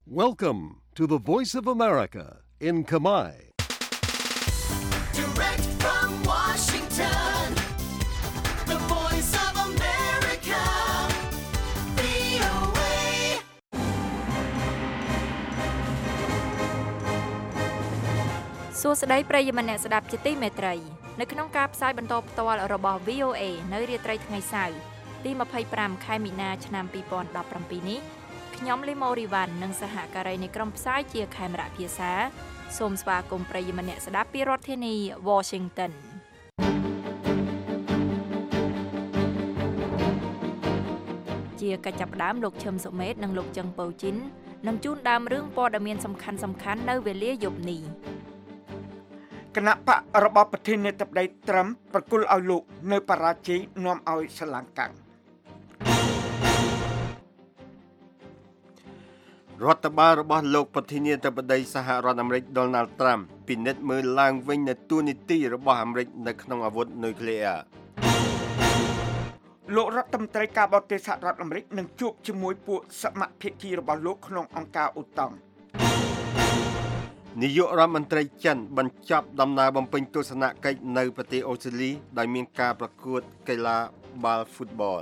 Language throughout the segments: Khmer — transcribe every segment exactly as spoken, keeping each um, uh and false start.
Welcome to the Voice of America in Khmer. Direct from Washington, the Voice of America, វី អូ เอសួស្តីប្រិយមិត្តអ្នកស្ដាប់ជាទីមេត្រីនៅក្នុងការផ្សាយបន្តផ្ទាល់របស់ វី អូ เอ នៅរាត្រីថ្ងៃសៅរ៍ទីยี่สิบห้าខែមីនាឆ្នាំยี่สิบสิบเจ็ดនេះខ្ញុំលីម៉ូរីវ៉ាន់និងសហការីនៃក្រុមផ្សាយជាខេមរៈភាសាសូមស្វាគមន៍ប្រិយមិត្តអ្នកស្ដាប់ពីរដ្ឋធានី Washington ជាកិច្ចចាប់ផ្ដើមលោកឈឹមសុមេតនិងលោកចឹងពៅជីននឹងជូនដើមរឿងព័ត៌មានសំខាន់សំខាន់នៅវេលាយប់នេះគណៈបករបស់ប្រធានាធិបតីត្រឹមប្រគល់ឲ្យលោកនៅបរាជ័យនាំឲ្យស្រឡាំងកាំងរដ្ឋបាលរបស់លោកប្រធានាធិបតីសហរដ្ឋអាមេរិក Donald Trump ពិនិត្យមើលឡើងវិញនូវតួនាទីរបស់អាមេរិកនៅក្នុងអាវុធនុយក្លេអ៊ែរលោករដ្ឋមន្ត្រីការបរទេសសហរដ្ឋអាមេរិកនឹងជួបជាមួយពួកសមាភាគីរបស់លោកក្នុងអង្គការអូតង់នាយករដ្ឋមន្ត្រីចិនបញ្ចប់ដំណើរបំពេញទស្សនកិច្ចនៅប្រទេសអូស្ត្រាលីដោយមានការប្រកួតកីឡាបាល់ហ្វូតបល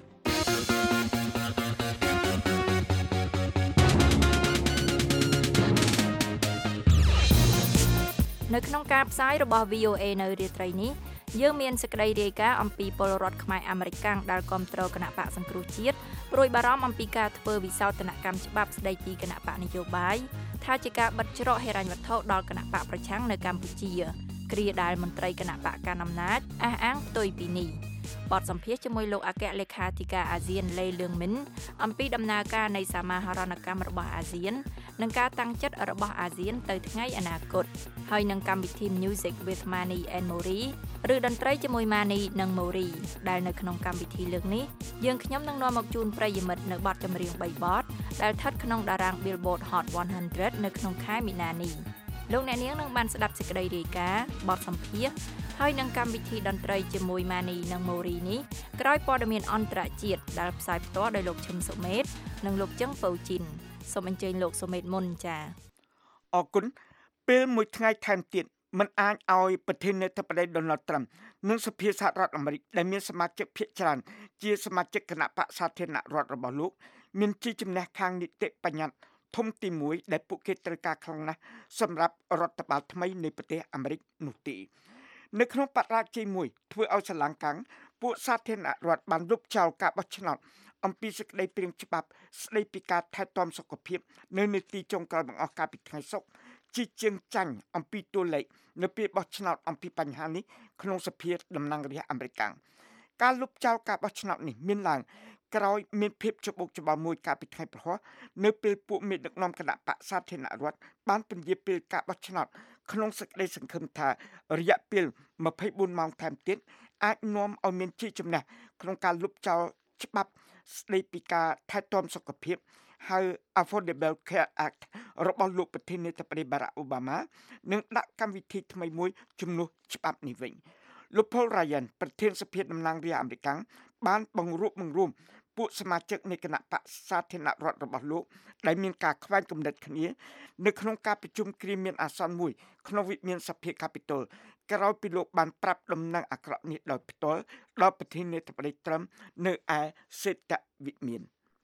នៅក្នុងការផ្សាយរបស់ វី អូ เอ នៅរាត្រីនេះយើងមានសេចក្តីរាយការណ៍អំពីពលរដ្ឋខ្មែរអាមេរិកកាំងដែលគាំទ្រគណៈបកសង្គ្រោះជាតិព្រួយបារម្ភអំពីការធ្វើវិសោធនកម្មច្បាប់ស្តីពីគណៈបកនយោបាយថាជាការបិទច្រកហិរញ្ញវត្ថុដល់គណៈបកប្រឆាំងនៅកម្ពុជាគ្រាដែលមន្ត្រីគណៈបកកណ្ដាលអំណាចអះអាងផ្ទុយពីនេះបទសម្ភាសន៍ជាមួយលោកអគ្គលេខាធិការអាស៊ានលេលឿងមីនអំពីដំណើរការនៃសមាហរណកម្មរបស់អាស៊ាននិងការតាំងចិត្តរបស់អាស៊ានទៅថ្ងៃអនាគតហើយនឹងកម្មវិធី Music with Mani and Mori ឬតន្ត្រីជាមួយ Mani និង Mori ដែលនៅក្នុងកម្មវិធីលើកនេះយើងខ្ញុំនឹងនាំមកជូនប្រិយមិត្តនៅបទចម្រៀងបីបទដែលស្ថិតក្នុងតារាង Billboard Hot one hundred នៅក្នុងខែមីនានេះលោកអ្នកនាងនឹងបានស្ដាប់សេចក្តីរាយការណ៍បទសម្ភាសន៍ហើយនឹងកម្មវិធីតន្ត្រីជាមួយ Mani និង Mori នេះក្រោយព័ត៌មានអន្តរជាតិដែលផ្សាយផ្ទាល់ដោយលោកឈឹមសុមេតនិងលោកចឹងពៅជីនសូមអញ្ជើញលោកសុមេតមុនចា៎អរគុណពេលមួយថ្ងៃថែមទៀតមិនអាចឲ្យប្រធានាធិបតី Donald Trump និងសភាសហរដ្ឋអាមេរិកដែលមានសមាជិកភាគច្រើនជាសមាជិកគណៈបកសាធារណរដ្ឋរបស់លោកមានជាជំនះខាងនីតិបញ្ញត្តិធំទីមួយដែលពួកគេត្រូវការខ្លាំងណាស់សម្រាប់រដ្ឋបាលថ្មីនៃប្រទេសអាមេរិកនោះទេនៅក្នុងបរាជ័យមួយធ្វើឲ្យស្រឡាំងកាំងពួកសាធារណរដ្ឋបានលុបចោលការបោះឆ្នោតអំពីសេចក្តីព្រាងច្បាប់ស្តីពីការថែទាំសុខភាពនៅនីតិចុងក្រោយបង្អស់កាលពីថ្ងៃសុក្រជាជាងចាញ់អំពីតួលេខនៅពេលបោះឆ្នោតអំពីបញ្ហានេះក្នុងសភាតំណាងរាស្ត្រអាមេរិកការលុបចោលការបោះឆ្នោតនេះមានឡើងក្រោយមានភាពច្បុកច្បល់មួយកាលពីថ្ងៃព្រហស្បតិ៍នៅពេលពួកមេដឹកនាំគណៈបកសាធារណរដ្ឋបានពន្យាពេលការបោះឆ្នោតក្នុងសេចក្តីសង្ឃឹមថារយៈពេលยี่สิบสี่ម៉ោងថែមទៀតអាចនាំឲ្យមានជាជំនះក្នុងការលុបចោលច្បាប់ស្តីពីការថែទាំសុខភាពហៅ Affordable Care Act របស់លោកប្រធានាធិបតី Barack Obama និងដាក់កម្មវិធីថ្មីមួយជំនួសច្បាប់នេះវិញលោក Paul Ryan ប្រធានសភាតំណាងរាស្ត្រអាមេរិកបានបង្រួបបង្រួមពួកសមាជិកនៃគណៈបកសាធារណរដ្ឋរបស់លោកដែលមានការខ្វែងគំនិតគ្នានៅក្នុងការប្រជុំគ្រាមានអាសន្នមួយក្នុងវិមានសភា Capitol ក្រោយពីលោកបានប្រាប់ដំណឹងអាក្រក់នេះដោយផ្ទាល់ដល់ប្រធានាធិបតី Trump នៅឯសេតវិមាន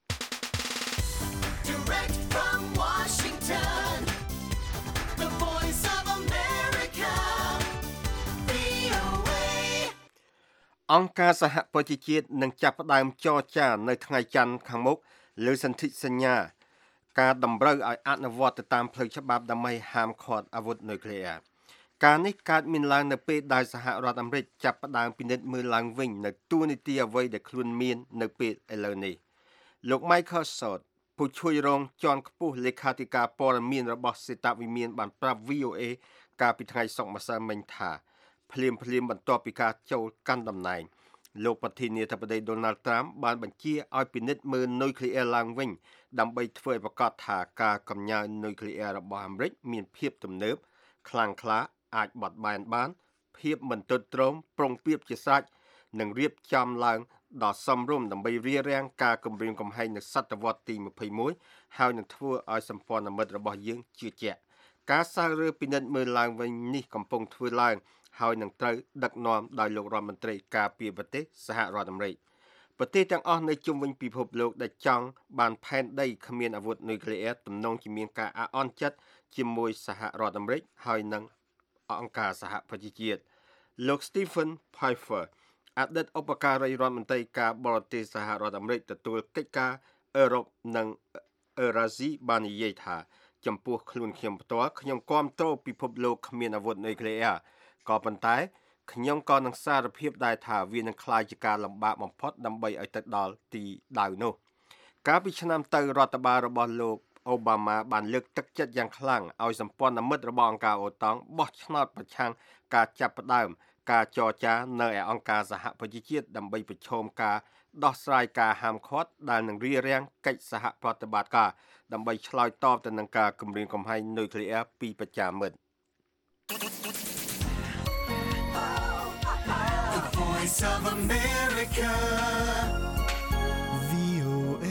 Direct from Washington, the Voice of America, វី អូ เอអង្គការសហប្រជាជាតិនឹងចាប់ផ្ដើមចរចានៅថ្ងៃច័ន្ទខាងមុខលើសន្ធិសញ្ញាការតម្រូវឲ្យអនុវត្តទៅតាមផ្លូវច្បាប់ដើម្បីហាមឃាត់អាវុធនុយក្លេអ៊ែរការនេះកើតមានឡើងនៅពេលដែលសហរដ្ឋអាមេរិកចាប់ផ្ដើមពិនិត្យមើលឡើងវិញនៅទួលនីតិអ្វីដែលខ្លួនមាននៅពេលឥឡូវនេះលោក Michael Sot ผู้ជួយរងជាន់ខ្ពស់លេខាធិការព័ត៌មានរបស់សេតវិមានបានប្រាប់ វី អូ เอ កាលពីថ្ងៃសុក្រម្សិលមិញថាភ្លាមភ្លាមបន្ទាប់ពីការចូលកាន់តំណែងលោកប្រធានាធិបតី Donald Trump បានបញ្ជាឲ្យពិនិត្យមើលនុយក្លេអ៊ែរឡើងវិញដើម្បីធ្វើឲ្យប្រកាសថាការកំញើនុយក្លេអ៊ែររបស់អាមេរិកមានភាពទំនើបខ្លាំងក្លាអាចបត់បែនបានភាពមិនទន់ទ្រាំប្រុងប្រៀបជាស្រេចនិងរៀបចំឡើងដ៏សមរម្យដើម្បីរារាំងការគំរាមកំហែងនៅសតវត្សទីยี่สิบเอ็ดហើយនឹងធ្វើឲ្យសម្ព័ន្ធមិត្តរបស់យើងជឿជាក់ការសាករើពិនិត្យមើលឡើងវិញនេះកំពុងធ្វើឡើងហើយនឹងត្រូវដឹកនាំដោយលោករដ្ឋមន្ត្រីការពារប្រទេសសហរដ្ឋអាមេរិកប្រទេសទាំងអស់នៅជុំវិញពិភពលោកដែលចង់បានផែនដីគ្មានអាវុធនុយក្លេអ៊ែរទំនងជាមានការអាក់អន់ចិត្តជាមួយសហរដ្ឋអាមេរិកហើយនឹងអង្គការសហប្រជាជាតិលោក Stephen Pfeiffer អតីតឧបការីរដ្ឋមន្ត្រីការបរទេសសហរដ្ឋអាមេរិកទទួលកិច្ចការអឺរ៉ុបនិងអឺរ៉ាស៊ីបាននិយាយថាចំពោះខ្លួនខ្ញុំផ្ទាល់ខ្ញុំគាំទ្រពិភពលោកគ្មានអាវុធនុយក្លេអ៊ែរក៏ប៉ុន្តែខ្ញុំក៏នឹងសារភាពដែរថាវានឹងក្លាយជាការលំបាកបំផុតដើម្បីឲ្យទៅដល់ទីដៅនោះកាលពីឆ្នាំទៅរដ្ឋបាលរបស់លោកអូបាម៉ាបានលើកទឹកចិត្តយ៉ាងខ្លាំងឲ្យសម្ព័ន្ធមិត្តរបស់អង្គការអូតង់បោះឆ្នោតប្រឆាំងការចាប់ផ្ដើមការចរចានៅឯអង្គការសហប្រជាជាតិដើម្បីប្រឈមការដោះស្រាយការហាមឃាត់ដែលនឹងរារាំងកិច្ចសហប្រតិបត្តិការដើម្បីឆ្លើយតបទៅនឹងការគំរាមកំហែងនុយក្លេអ៊ែរពីប្រចាំមិត្ត Voice of America វី អូ เอ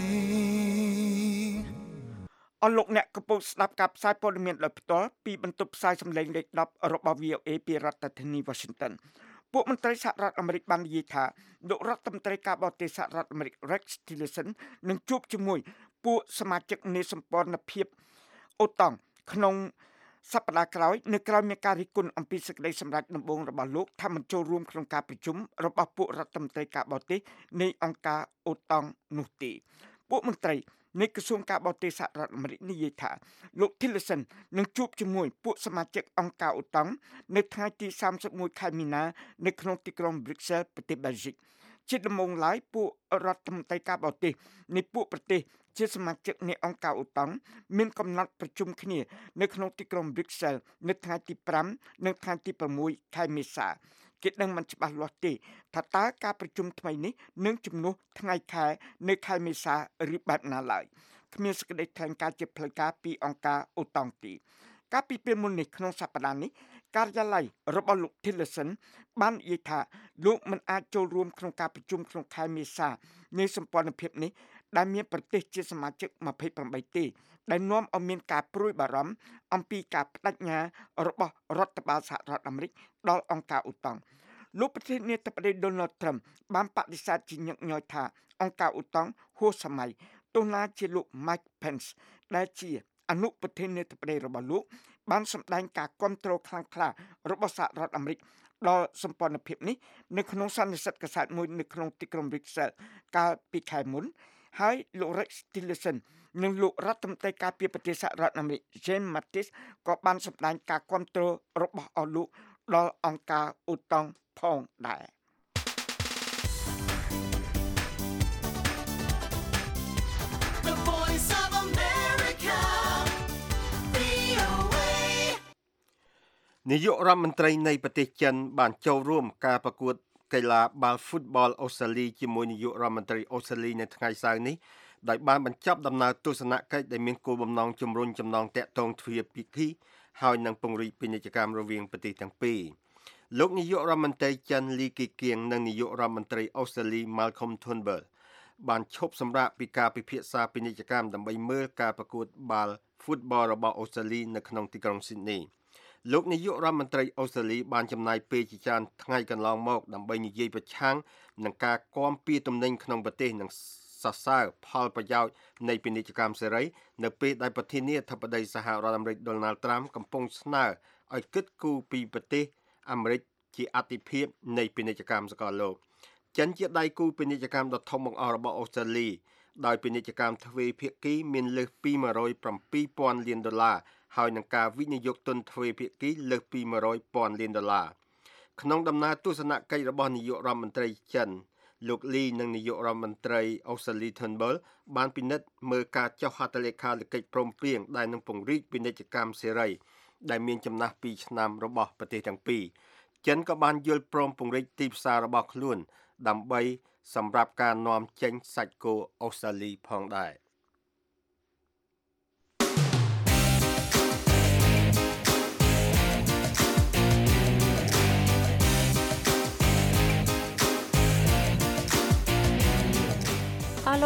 អស់លោកអ្នកកំពុងស្ដាប់ការផ្សាយព័ត៌មានដោយផ្ទាល់ពីបន្ទប់ផ្សាយសម្លេងលេខដប់របស់ វី អូ เอ ពីរដ្ឋធានី Washington ពួកមន្ត្រីសហរដ្ឋអាមេរិកបាននិយាយថាលោករដ្ឋមន្ត្រីការបរទេសសហរដ្ឋអាមេរិក Rex Tillerson នឹងជួបជាមួយពួកសមាជិកនៃសម្ព័ន្ធភាពអូតង់ក្នុងសប្តាហ៍ក្រោយនៅក្រៅមានការរិះគន់អំពីសេចក្តីសម្រេចដំបូងរបស់លោកថាមិនចូលរួមក្នុងការប្រជុំរបស់ពួករដ្ឋមន្ត្រីការបរទេសនៃអង្គការអូតង់នោះទេពួកមន្ត្រីនៃក្រសួងការបរទេសសហរដ្ឋអាមេរិកនិយាយថាលោក Tillerson នឹងជួបជាមួយពួកសមាជិកអង្គការអូតង់នៅថ្ងៃទីសាមសិបមួយខែមីនានៅក្នុងទីក្រុង Brussels ប្រទេស Belgique ជាដំបូងឡើយពួករដ្ឋមន្ត្រីការបរទេសនៃពួកប្រទេសជាសមាជិកនៃអង្គការអូតង់មានកំណត់ប្រជុំគ្នានៅក្នុងទីក្រុង Brussels នៅថ្ងៃទីប្រាំនិងថ្ងៃទីប្រាំមួយខែមេសាគេដឹងមិនច្បាស់លាស់ទេថាតើការប្រជុំថ្មីនេះនឹងជំនួសថ្ងៃខែនៅខែមេសាឬបែបណាឡើយគ្មានសេចក្តីថ្លែងការណ៍ជាផ្លូវការពីអង្គការអូតង់ទេកាលពីពេលមុននេះក្នុងសប្តាហ៍នេះការិយាល័យរបស់លោក Tillerson បាននិយាយថាលោកមិនអាចចូលរួមក្នុងការប្រជុំក្នុងខែមេសានៃសម្ព័ន្ធភាពនេះដែលមានប្រទេសជាសមាជិកยี่สิบแปดទេដែលនាំឲ្យមានការព្រួយបារម្ភអំពីការបដិញ្ញារបស់រដ្ឋបាលសហរដ្ឋអាមេរិកដល់អង្គការអូតង់លោកប្រធានាធិបតី Donald Trump បានបដិសេធជាញឹកញាប់ថាអង្គការអូតង់ហួសសម័យទោះណាជាលោក Mike Pence ដែលជាអនុប្រធានាធិបតីរបស់លោកបានសម្ដែងការគាំទ្រខ្លាំងក្លារបស់សហរដ្ឋអាមេរិកដល់សម្ព័ន្ធភាពនេះនៅក្នុងសន្និសីទកាសែតមួយនៅក្នុងទីក្រុង Brussels កាលពីខែមុនហើយលោក Rex Tillerson និងលោករដ្ឋមន្ត្រីការពារប្រទេសសហរដ្ឋអាមេរិក James Mattis ក៏បានសម្ដែងការគាំទ្ររបស់អស់លោកដល់អង្គការអូតង់ផងដែរ The Voice of America វី អូ เอនាយករដ្ឋមន្ត្រីនៃប្រទេសចិនបានចូលរួមការប្រកួតកីឡាបាល់ហ្វូតបលអូស្ត្រាលីជាមួយនាយករដ្ឋមន្ត្រីអូស្ត្រាលីនៅថ្ងៃសៅរ៍នេះដោយបានបញ្ចប់ដំណើរទស្សនកិច្ចដែលមានគោលបំណងជំរុញចំណងតាក់ទងទ្វេភាគីហើយនឹងពង្រីកពាណិជ្ជកម្មរវាងប្រទេសទាំងពីរលោកនាយករដ្ឋមន្ត្រីចិនលីគីគៀងនិងនាយករដ្ឋមន្ត្រីអូស្ត្រាលី Malcolm Turnbull បានឈប់សម្រាកពីការពិភាក្សាពាណិជ្ជកម្មដើម្បីមើលការប្រកួតបាល់ហ្វូតបលរបស់អូស្ត្រាលីនៅក្នុងទីក្រុង Sydneyលោកនាយករដ្ឋមន្ត្រីអូស្ត្រាលីបានចំណាយពេលជាច្រើនថ្ងៃកន្លងមកដើម្បីនិយាយប្រឆាំងនឹងការគាំពៀទំនិញក្នុងប្រទេសនិងសរសើរផលប្រយោជន៍នៃពាណិជ្ជកម្មសេរីនៅពេលដែលប្រធានាធិបតីសហរដ្ឋអាមេរិក Donald Trump កំពុងស្នើឲ្យគិតគូរពីប្រទេសអាមេរិកជាអតិភិបនៃពាណិជ្ជកម្មសកលលោកចិនជាដៃគូពាណិជ្ជកម្មដ៏ធំបង្អស់របស់អូស្ត្រាលីដោយពាណិជ្ជកម្មទ្វេភាគីមានលើសពីone hundred seven thousandលានដុល្លារហើយនឹងការវិនិយោគទុនទ្វេភាគីលើសពីone hundred thousandលានដុល្លារក្នុងដំណើរទស្សនកិច្ចរបស់នាយករដ្ឋមន្ត្រីចិនលោកលីនិងនាយករដ្ឋមន្ត្រីអូស្ត្រាលី Turnbull បានពិនិត្យមើលការចុះហត្ថលេខាលើកិច្ចព្រមព្រៀងដែលនឹងពង្រីកពាណិជ្ជកម្មសេរីដែលមានចំណាស់twoឆ្នាំរបស់ប្រទេសទាំងពីរចិនក៏បានយល់ព្រមពង្រីកទីផ្សាររបស់ខ្លួនដើម្បីសម្រាប់ការនាំចេញសាច់គោអូស្ត្រាលីផងដែរ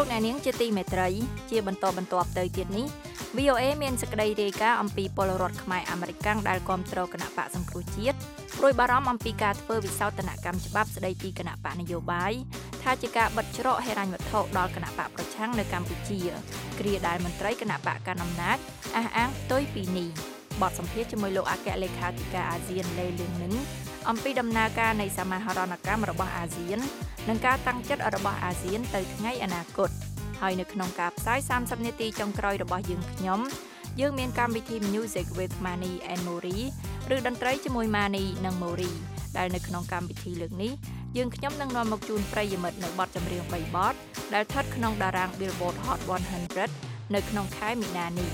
លោកអ្នកនាងជាទីមេត្រីជាបន្តបន្ទាប់ទៅទៀតនេះ វី អូ เอ មានសេចក្តីរាយការណ៍អំពីពលរដ្ឋខ្មែរអាមេរិកដែលគាំទ្រគណៈបកសង្គ្រោះជាតិព្រួយបារម្ភអំពីការធ្វើវិសោធនកម្មច្បាប់ស្តីពីគណៈបកនយោបាយថាជាការបិទច្រកហិរញ្ញវត្ថុដល់គណៈបកប្រឆាំងនៅកម្ពុជាគ្រាដែលមន្ត្រីគណៈបកកណ្ដាលអំណាចអះអាងផ្ទុយពីនេះបទសម្ភាសន៍ជាមួយលោកអគ្គលេខាធិការអាស៊ានលេលឹងនឹងអំពីដំណើរការនៃសមាហរណកម្មរបស់អាស៊ាននិងការតាំងចិត្តរបស់អាស៊ានទៅថ្ងៃអនាគតហើយនៅក្នុងការផ្សាយសាមសិបនាទីចុងក្រោយរបស់យើងខ្ញុំយើងមានកម្មវិធី Music with Mani and Mori ឬតន្ត្រីជាមួយ Mani និង Mori ដែលនៅក្នុងកម្មវិធីលើកនេះយើងខ្ញុំនឹងនាំមកជូនប្រិយមិត្តនៅបទចម្រៀងបីបទដែលស្ថិតក្នុងតារាង Billboard Hot one hundred នៅក្នុងខែមីនានេះ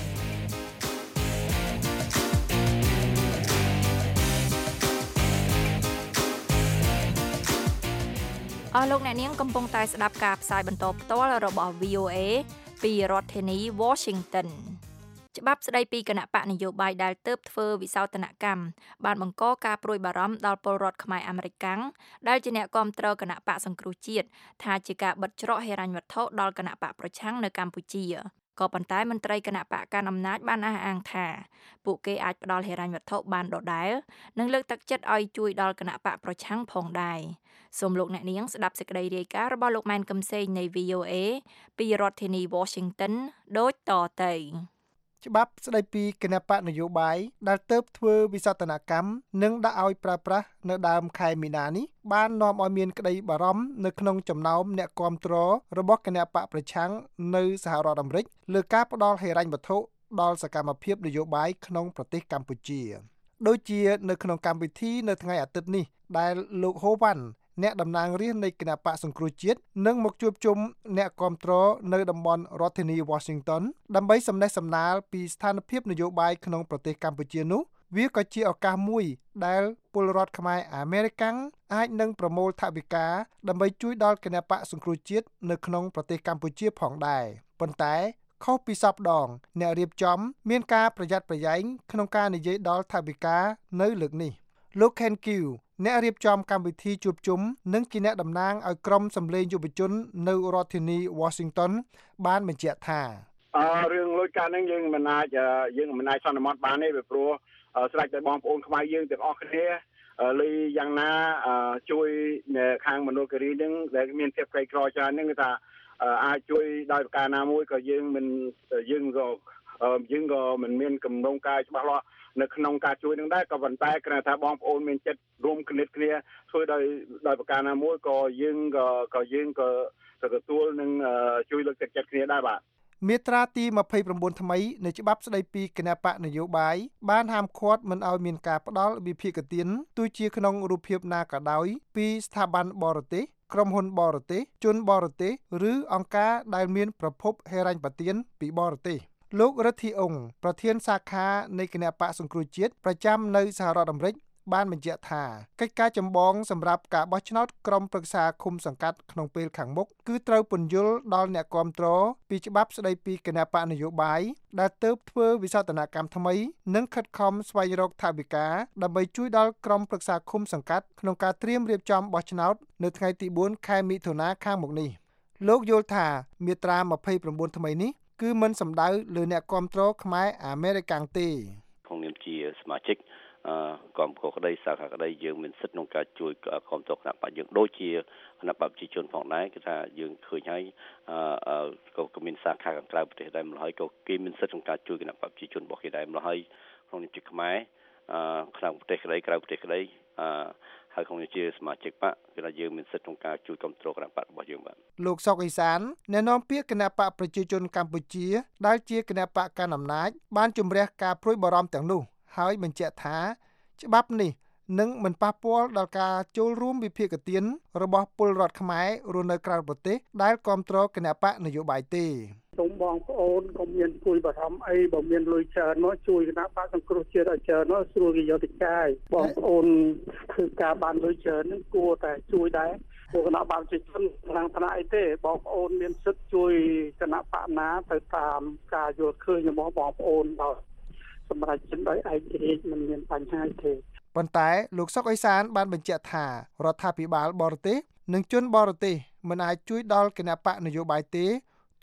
អស់លោកអ្នកនាងកំពុងតែស្ដាប់ការផ្សាយបន្តផ្ទាល់របស់ វី អូ เอ ពីរដ្ឋធានី Washington ច្បាប់ស្តីពីគណៈបកនយោបាយដែលទើបធ្វើវិសោធនកម្មបានបង្កការព្រួយបារម្ភដល់ពលរដ្ឋខ្មែរអាមេរិកដែលជាអ្នកគាំទ្រគណៈបកសង្គ្រោះជាតិថាជាការបិទច្រកហិរញ្ញវត្ថុដល់គណៈបកប្រឆាំងនៅកម្ពុជាក៏ប៉ុន្តែមន្ត្រីគណៈបកកណ្ដាលអំណាចបានអះអាងថាពួកគេអាចផ្ដល់ហិរញ្ញវត្ថុបានដដែលនិងលើកទឹកចិត្តឲ្យជួយដល់គណៈបកប្រឆាំងផងដែរសូមលោកអ្នកនាងស្ដាប់សេចក្តីរាយការណ៍របស់លោកម៉ែនកឹមសេងនៃ វី អូ เอ ពីរដ្ឋធានី Washington ដូចតទៅច្បាប់ស្តីពីគណៈបកនយោបាយដែលទើបធ្វើវិសោធនកម្មនិងដាក់ឲ្យប្រើប្រាស់នៅដើមខែមីនានេះបាននាំឲ្យមានក្តីបារម្ភនៅក្នុងចំណោមអ្នកគាំទ្ររបស់គណៈបកប្រឆាំងនៅសហរដ្ឋអាមេរិកលើការផ្ដល់ហិរញ្ញវត្ថុដល់សកម្មភាពនយោបាយក្នុងប្រទេសកម្ពុជាដូចជានៅក្នុងកម្មវិធីនៅថ្ងៃអាទិត្យនេះដែលលោកហូវ៉ាន់អ្នកតំណាងរាស្ត្រនៃគណៈបកសង្គ្រោះជាតិនឹងមកជួបជុំអ្នកគាំទ្រនៅតំបន់រដ្ឋធានី Washington ដើម្បីសំណេះសំណាលពីស្ថានភាពនយោបាយក្នុងប្រទេសកម្ពុជានោះវាក៏ជាឱកាសមួយដែលពលរដ្ឋខ្មែរអាមេរិកអាចនឹងប្រមូលថវិកាដើម្បីជួយដល់គណៈបកសង្គ្រោះជាតិនៅក្នុងប្រទេសកម្ពុជាផងដែរប៉ុន្តែខុសពីសពដងអ្នករៀបចំមានការប្រយ័ត្នប្រយែងក្នុងការនិយាយដល់ថវិកានៅលើកនេះលោក Ken Qអ្នករៀបចំកម្មវិធីជួបជុំនិងជាអ្នកតំណាងឲ្យក្រុមសម្លេងយុវជននៅរដ្ឋធានី Washington បានបញ្ជាក់ថាអឺរឿងលុយកាក់ហ្នឹងយើងមិនអាចយើងមិនអាចសន្មត់បានទេព្រោះស្រេចតែបងប្អូនខ្មែរយើងទាំងអស់គ្នាលុយយ៉ាងណាជួយខាងមនោគិរីហ្នឹងដែលមានភាពក្រីក្រច្រើនហ្នឹងគឺថាអាចជួយដោយប្រការណាមួយក៏យើងមិនយើងក៏យើងក៏មិនមានគម្រោងការច្បាស់លាស់នៅក្នុងការជួយនឹងដែរក៏ប៉ុន្តែគ្រាន់តែថាបងប្អូនមានចិត្តរួមគំនិតគ្នាធ្វើដោយដោយប្រការណាមួយក៏យើងក៏ក៏យើងក៏ទទួលនឹងជួយលើកទឹកចិត្តគ្នាដែរបាទមាត្រាទីยี่สิบเก้าថ្មីនៃច្បាប់ស្តីពីគណៈបកនយោបាយបានហាមឃាត់មិនឲ្យមានការផ្ដល់វិភាគទានទោះជាក្នុងរូបភាពណាក៏ដោយពីស្ថាប័នបរទេសក្រុមហ៊ុនបរទេសជនបរទេសឬអង្គការដែលមានប្រភពហិរញ្ញប្បទានពីបរទេសលោករិទ្ធីអង្គប្រធានសាខានៃគណៈបកសង្គ្រោះជាតិប្រចាំនៅសហរដ្ឋអាមេរិកបានបញ្ជាក់ថាកិច្ចការចម្បងសម្រាប់ការបោះឆ្នោតក្រុមប្រឹក្សាឃុំសង្កាត់ក្នុងពេលខាងមុខគឺត្រូវពន្យល់ដល់អ្នកគាំទ្រពីច្បាប់ស្តីពីគណៈបកនយោបាយដែលទើបធ្វើវិសោធនកម្មថ្មីនិងខិតខំស្វែងរកថវិកាដើម្បីជួយដល់ក្រុមប្រឹក្សាឃុំសង្កាត់ក្នុងការត្រៀមរៀបចំបោះឆ្នោតនៅថ្ងៃទីbốnខែមិថុនាខាងមុខនេះលោកយល់ថាមាត្រាยี่สิบเก้าថ្មីនេះគឺមិនសំដៅលើអ្នកគាំទ្រខ្មែរអាមេរិកទេក្នុងនាមជាសមាជិកគំកក្តីសាខាក្តីយើងមានសិទ្ធិក្នុងការជួយគាំទ្រគណៈបកយើងដូចជាគណៈបកប្រជាជនផងដែរគឺថាយើងឃើញហើយក៏ក៏មានសាខាខាងក្រៅប្រទេសដែរម្ល៉េះហើយក៏គេមានសិទ្ធិក្នុងការជួយគណៈបកប្រជាជនរបស់គេដែរម្ល៉េះហើយក្នុងនាមជាខ្មែរក្នុងប្រទេសក្តីក្រៅប្រទេសក្តីហើយក្នុងនាមជាសមាជិកបកគឺថាយើងមានសិទ្ធិក្នុងការជួយគាំទ្រគណៈបករបស់យើងបាទលោកសុកអេសានអ្នកនាំពាក្យគណៈបកប្រជាជនកម្ពុជាដែលជាគណៈបកកណ្ដាលអំណាចបានជំរះការព្រួយបារម្ភទាំងនោះហើយបញ្ជាក់ថាច្បាប់នេះនឹងមិនប៉ះពាល់ដល់ការចូលរួមវិភាគទានរបស់ពលរដ្ឋខ្មែររស់នៅក្រៅប្រទេសដែលគាំទ្រគណៈបកនយោបាយទេសូមបងប្អូនក៏មានព្រួយបារម្ភអីបើមានលុយច្រើនមកជួយគណៈបកសង្គ្រោះជាតិឲ្យច្រើនមកស្រួលគេយកទៅចាយបងប្អូនគឺការបានលុយច្រើននឹងគួរតែជួយដែរពួកគណៈបកប្រជាជនឡើងថ្នាក់អីទេបងប្អូនមានសិទ្ធិជួយគណៈបកណាទៅតាមការយល់ឃើញរបស់បងប្អូនដល់សម្រាប់ចិត្តដោយឯករាជ្យមិនមានបញ្ហាទេប៉ុន្តែលោកសុកអេសានបានបញ្ជាក់ថារដ្ឋាភិបាលបរទេសនិងជនបរទេសមិនអាចជួយដល់គណៈបកនយោបាយទេ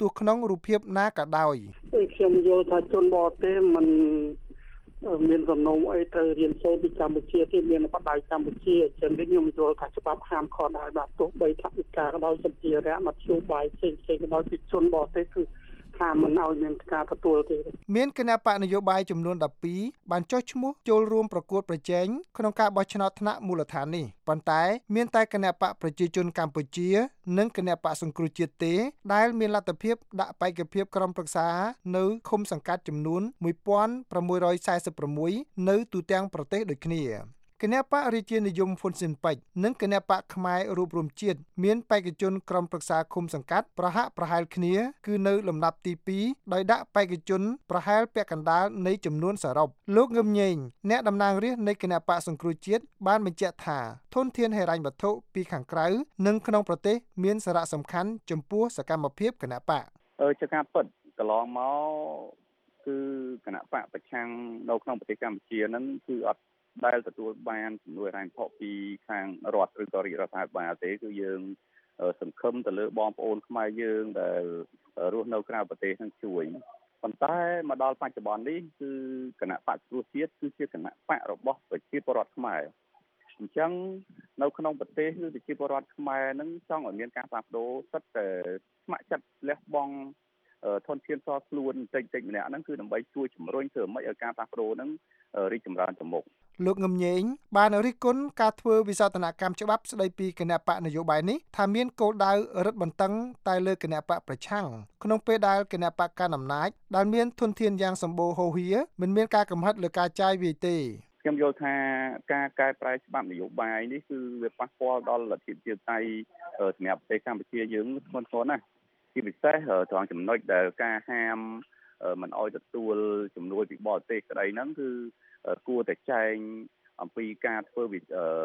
ទោះក្នុងរូបភាពណាក៏ដោយខ្ញុំយល់ថាជនបរទេសមិនមានសំណុំអីត្រូវរៀនសូត្រពីកម្ពុជាទេមានបដៅកម្ពុជាចឹងខ្ញុំយល់ថាច្បាប់ហាមឃាត់ឲ្យបាទទោះបីថាវិការក៏ដោយសភារៈមធ្យោបាយផ្សេងៗក៏ដោយពីជនបរទេសគឺថាមិនឲ្យមានការទទួលទេមានគណៈបកនយោបាយចំនួនដប់ពីរបានចុះឈ្មោះចូលរួមប្រកួតប្រជែងក្នុងការបោះឆ្នោតថ្នាក់មូលដ្ឋាននេះប៉ុន្តែមានតែគណៈបកប្រជាជនកម្ពុជានិងគណៈបកសង្គ្រោះជាតិទេដែលមានលទ្ធភាពដាក់បេក្ខភាពក្រុមប្រឹក្សានៅឃុំសង្កាត់ចំនួនមួយពាន់ប្រាំមួយរយសែសិបប្រាំមួយនៅទូទាំងប្រទេសដូចគ្នាគណៈបករាជានិយមហ៊ុនស៊ិនប៉ិចនិងគណៈបកខ្មែររួបរวมជាតិមានបេក្ខជនក្រុមប្រឹក្សាឃុំសង្កាត់ប្រហាក់ប្រហែលគ្នាគឺនៅលំដាប់ទីពីរដោយដាក់បេក្ខជនប្រហែលពាក់កណ្ដាលនៃចំនួនសរុបលោកងឹមញែងអ្នកតំណាងរាស្ត្រនៃគណៈបកសង្គ្រោះជាតិបានបញ្ជាក់ថាធនធានហិរញ្ញវត្ថុពីខាងក្រៅនិងក្នុងប្រទេសមានសារៈសំខាន់ចំពោះសកម្មភាពគណៈបកអឺជាការពិតកន្លងមកគឺគណៈបកប្រឆាំងនៅក្នុងប្រទេសកម្ពុជាហ្នឹងគឺអត់ដែលទទួលបានជំនួយហិរញ្ញវត្ថុពីខាងរដ្ឋឬក៏រាជរដ្ឋាភិបាលទេគឺយើងសង្ឃឹមទៅលើបងប្អូនខ្មែរយើងដែលរស់នៅក្រៅប្រទេសនឹងជួយប៉ុន្តែមកដល់បច្ចុប្បន្ននេះគឺគណៈបកសង្គ្រោះជាតិគឺជាគណៈបករបស់ប្រជាពលរដ្ឋខ្មែរអញ្ចឹងនៅក្នុងប្រទេសគឺប្រជាពលរដ្ឋខ្មែរនឹងចង់ឲ្យមានការផ្លាស់ប្ដូរសិតតែស្ម័គ្រចិត្តលះបង់ធនធានផ្ទាល់ខ្លួនតិចតិចម្នាក់ហ្នឹងគឺដើម្បីជួយជំរុញធ្វើម៉េចឲ្យការផ្លាស់ប្ដូរហ្នឹងរីកចម្រើនទៅមុខលោកងឹមញែងបានរិះគន់ការធ្វើវិសោធនកម្មច្បាប់ស្ដីពីគណៈបកនយោបាយនេះថាមានគោលដៅរឹតបន្តឹងតែលើគណៈបកប្រឆាំងក្នុងពេលដែលគណៈបកកណ្ដាលអំណាចដែលមានធនធានយ៉ាងសម្បូរហូរហៀមិនមានការកំហិតលើការចាយវាយទេខ្ញុំយល់ថាការកែប្រែច្បាប់នយោបាយនេះគឺវាប៉ះពាល់ដល់លទ្ធិប្រជាធិបតេយ្យសម្រាប់ប្រទេសកម្ពុជាយើងធ្ងន់ធ្ងរណាស់ជាពិសេសត្រង់ចំណុចដែលការហាមមិនអោយទទួលជំនួយពីបរទេសក្តីហ្នឹងគឺគួរតែចែងអំពីការធ្វើវិអឺ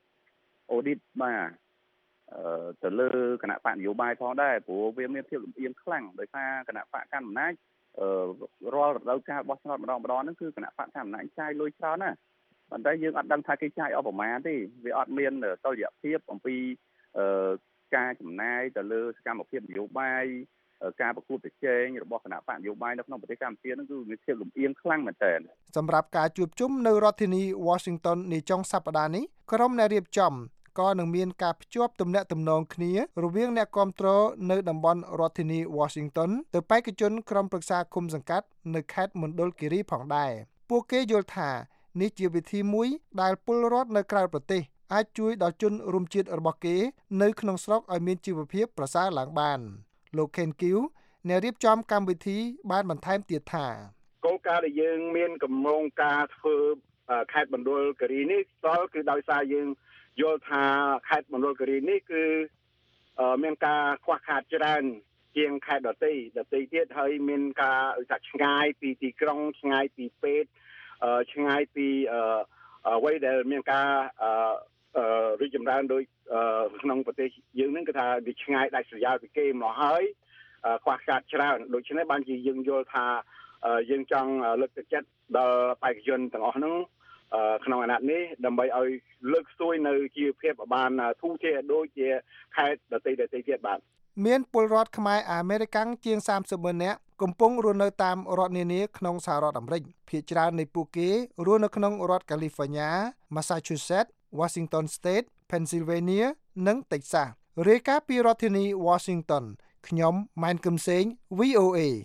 audit បាទទៅលើគណៈបកនយោបាយផងដែរព្រោះវាមានភាពលំអៀងខ្លាំងដោយសារគណៈបកកណ្ដាលអំណាចរាល់រដូវកាលបោះឆ្នោតម្ដងម្ដងហ្នឹងគឺគណៈបកកណ្ដាលអំណាចចាយលុយច្រើនណាស់ប៉ុន្តែយើងអត់ដឹងថាគេចាយអស់ប្រមាណទេវាអត់មានតុល្យភាពអំពីការចំណាយទៅលើសកម្មភាពនយោបាយការប្រកួតប្រជែងរបស់គណៈបកនយោបាយនៅក្នុងប្រទេសកម្ពុជានឹងគឺមានភាពលំអៀងខ្លាំងមែនទែនសម្រាប់ការជួបជុំនៅរដ្ឋធានី Washington នាចុងសប្តាហ៍នេះក្រុមអ្នករៀបចំក៏នឹងមានការភ្ជាប់ទំនាក់ទំនងគ្នារវាងអ្នកគាំទ្រនៅតំបន់រដ្ឋធានី Washington ទៅបេក្ខជនក្រុមប្រឹក្សាឃុំសង្កាត់នៅខេត្តមណ្ឌលគិរីផងដែរពួកគេយល់ថានេះជាវិធីមួយដែលពលរដ្ឋនៅក្រៅប្រទេសអាចជួយដល់ជនរួមជាតិរបស់គេនៅក្នុងស្រុកឲ្យមានជីវភាពប្រសើរឡើងបានលោកខេនគីវអ្នករៀបចំកម្មវិធីបានបន្ថែមទៀតថាគោលការណ៍ដែលយើងមានកម្រងការធ្វើខេត្តមណ្ឌលគិរីនេះដល់គឺដោយសារយើងយល់ថាខេត្តមណ្ឌលគិរីនេះគឺមានការខ្វះខាតច្រើនជាងខេត្តដទៃដទៃទៀតហើយមានការថាឆ្ងាយពីទីក្រុងឆ្ងាយពីពេទ្យឆ្ងាយពីអ្វីដែលមានការរីកចម្រើនដោយក្នុងប្រទេសយើងហ្នឹងគឺថាវាឆ្ងាយដាច់ស្រយាលពីគេមកហើយខ្វះខាតច្រើនដូច្នេះបានជាយើងយល់ថាយើងចង់លើកទឹកចិត្តដល់បេក្ខជនទាំងអស់ហ្នឹងក្នុងអាណត្តិនេះដើម្បីឲ្យលើកស្ទួយនៅជីវភាពឲ្យបានធូរធារដូចជាខេត្តដទៃដទៃទៀតបាទមានពលរដ្ឋខ្មែរអាមេរិកាំងជាងសាមសិបម៉ឺននាក់កំពុងរស់នៅតាមរដ្ឋនានាក្នុងសហរដ្ឋអាមេរិកភាគច្រើននៃពួកគេរស់នៅក្នុងរដ្ឋ California, Massachusetts, Washington State, Pennsylvania និង Texas រាយការណ៍ពីរដ្ឋធានី Washington ខ្ញុំម៉ែនកឹមសេង វី អូ អេ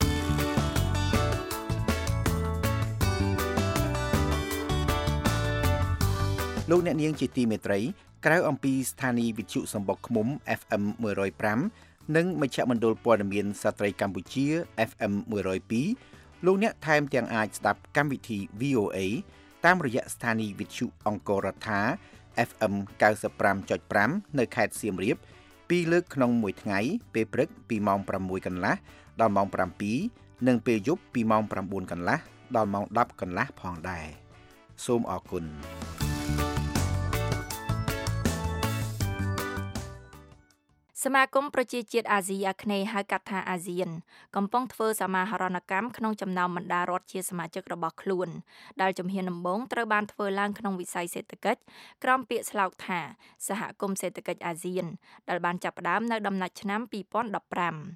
លោកអ្នកនាងជាទីមេត្រីក្រៅអំពីស្ថានីយ៍វិទ្យុសម្បុកឃ្មុំ เอฟ เอ็ม one oh five និងមជ្ឈមណ្ឌលព័ត៌មានស្ត្រីកម្ពុជា เอฟ เอ็ม one oh two លោកអ្នកថែមទាំងអាចស្ដាប់កម្មវិធី វី អូ เอ តាមរយៈស្ថានីយ៍វិទ្យុអង្គររដ្ឋា เอฟ เอ็ม ninety-five point five នៅខេត្តសៀមរាបពីរលើកក្នុងមួយថ្ងៃពេលព្រឹកពីម៉ោងsixកន្លះដល់ម៉ោងsevenនិងពេលយប់ពីម៉ោងnineកន្លះដល់ម៉ោងtenកន្លះផងដែរសូមអរគុណសមាគមប្រជាជាតិអាស៊ីអាគ្នេយ៍ហៅកាត់ថាអាស៊ានកំពុងធ្វើសមាហរណកម្មក្នុងចំណោមបណ្ដារដ្ឋជាសមាជិករបស់ខ្លួនដែលជំហានដំបូងត្រូវបានធ្វើឡើងក្នុងវិស័យសេដ្ឋកិច្ចក្រោមពាក្យស្លោកថាសហគមន៍សេដ្ឋកិច្ចអាស៊ានដែលបានចាប់ផ្ដើមនៅដំណាច់ឆ្នាំtwo thousand fifteen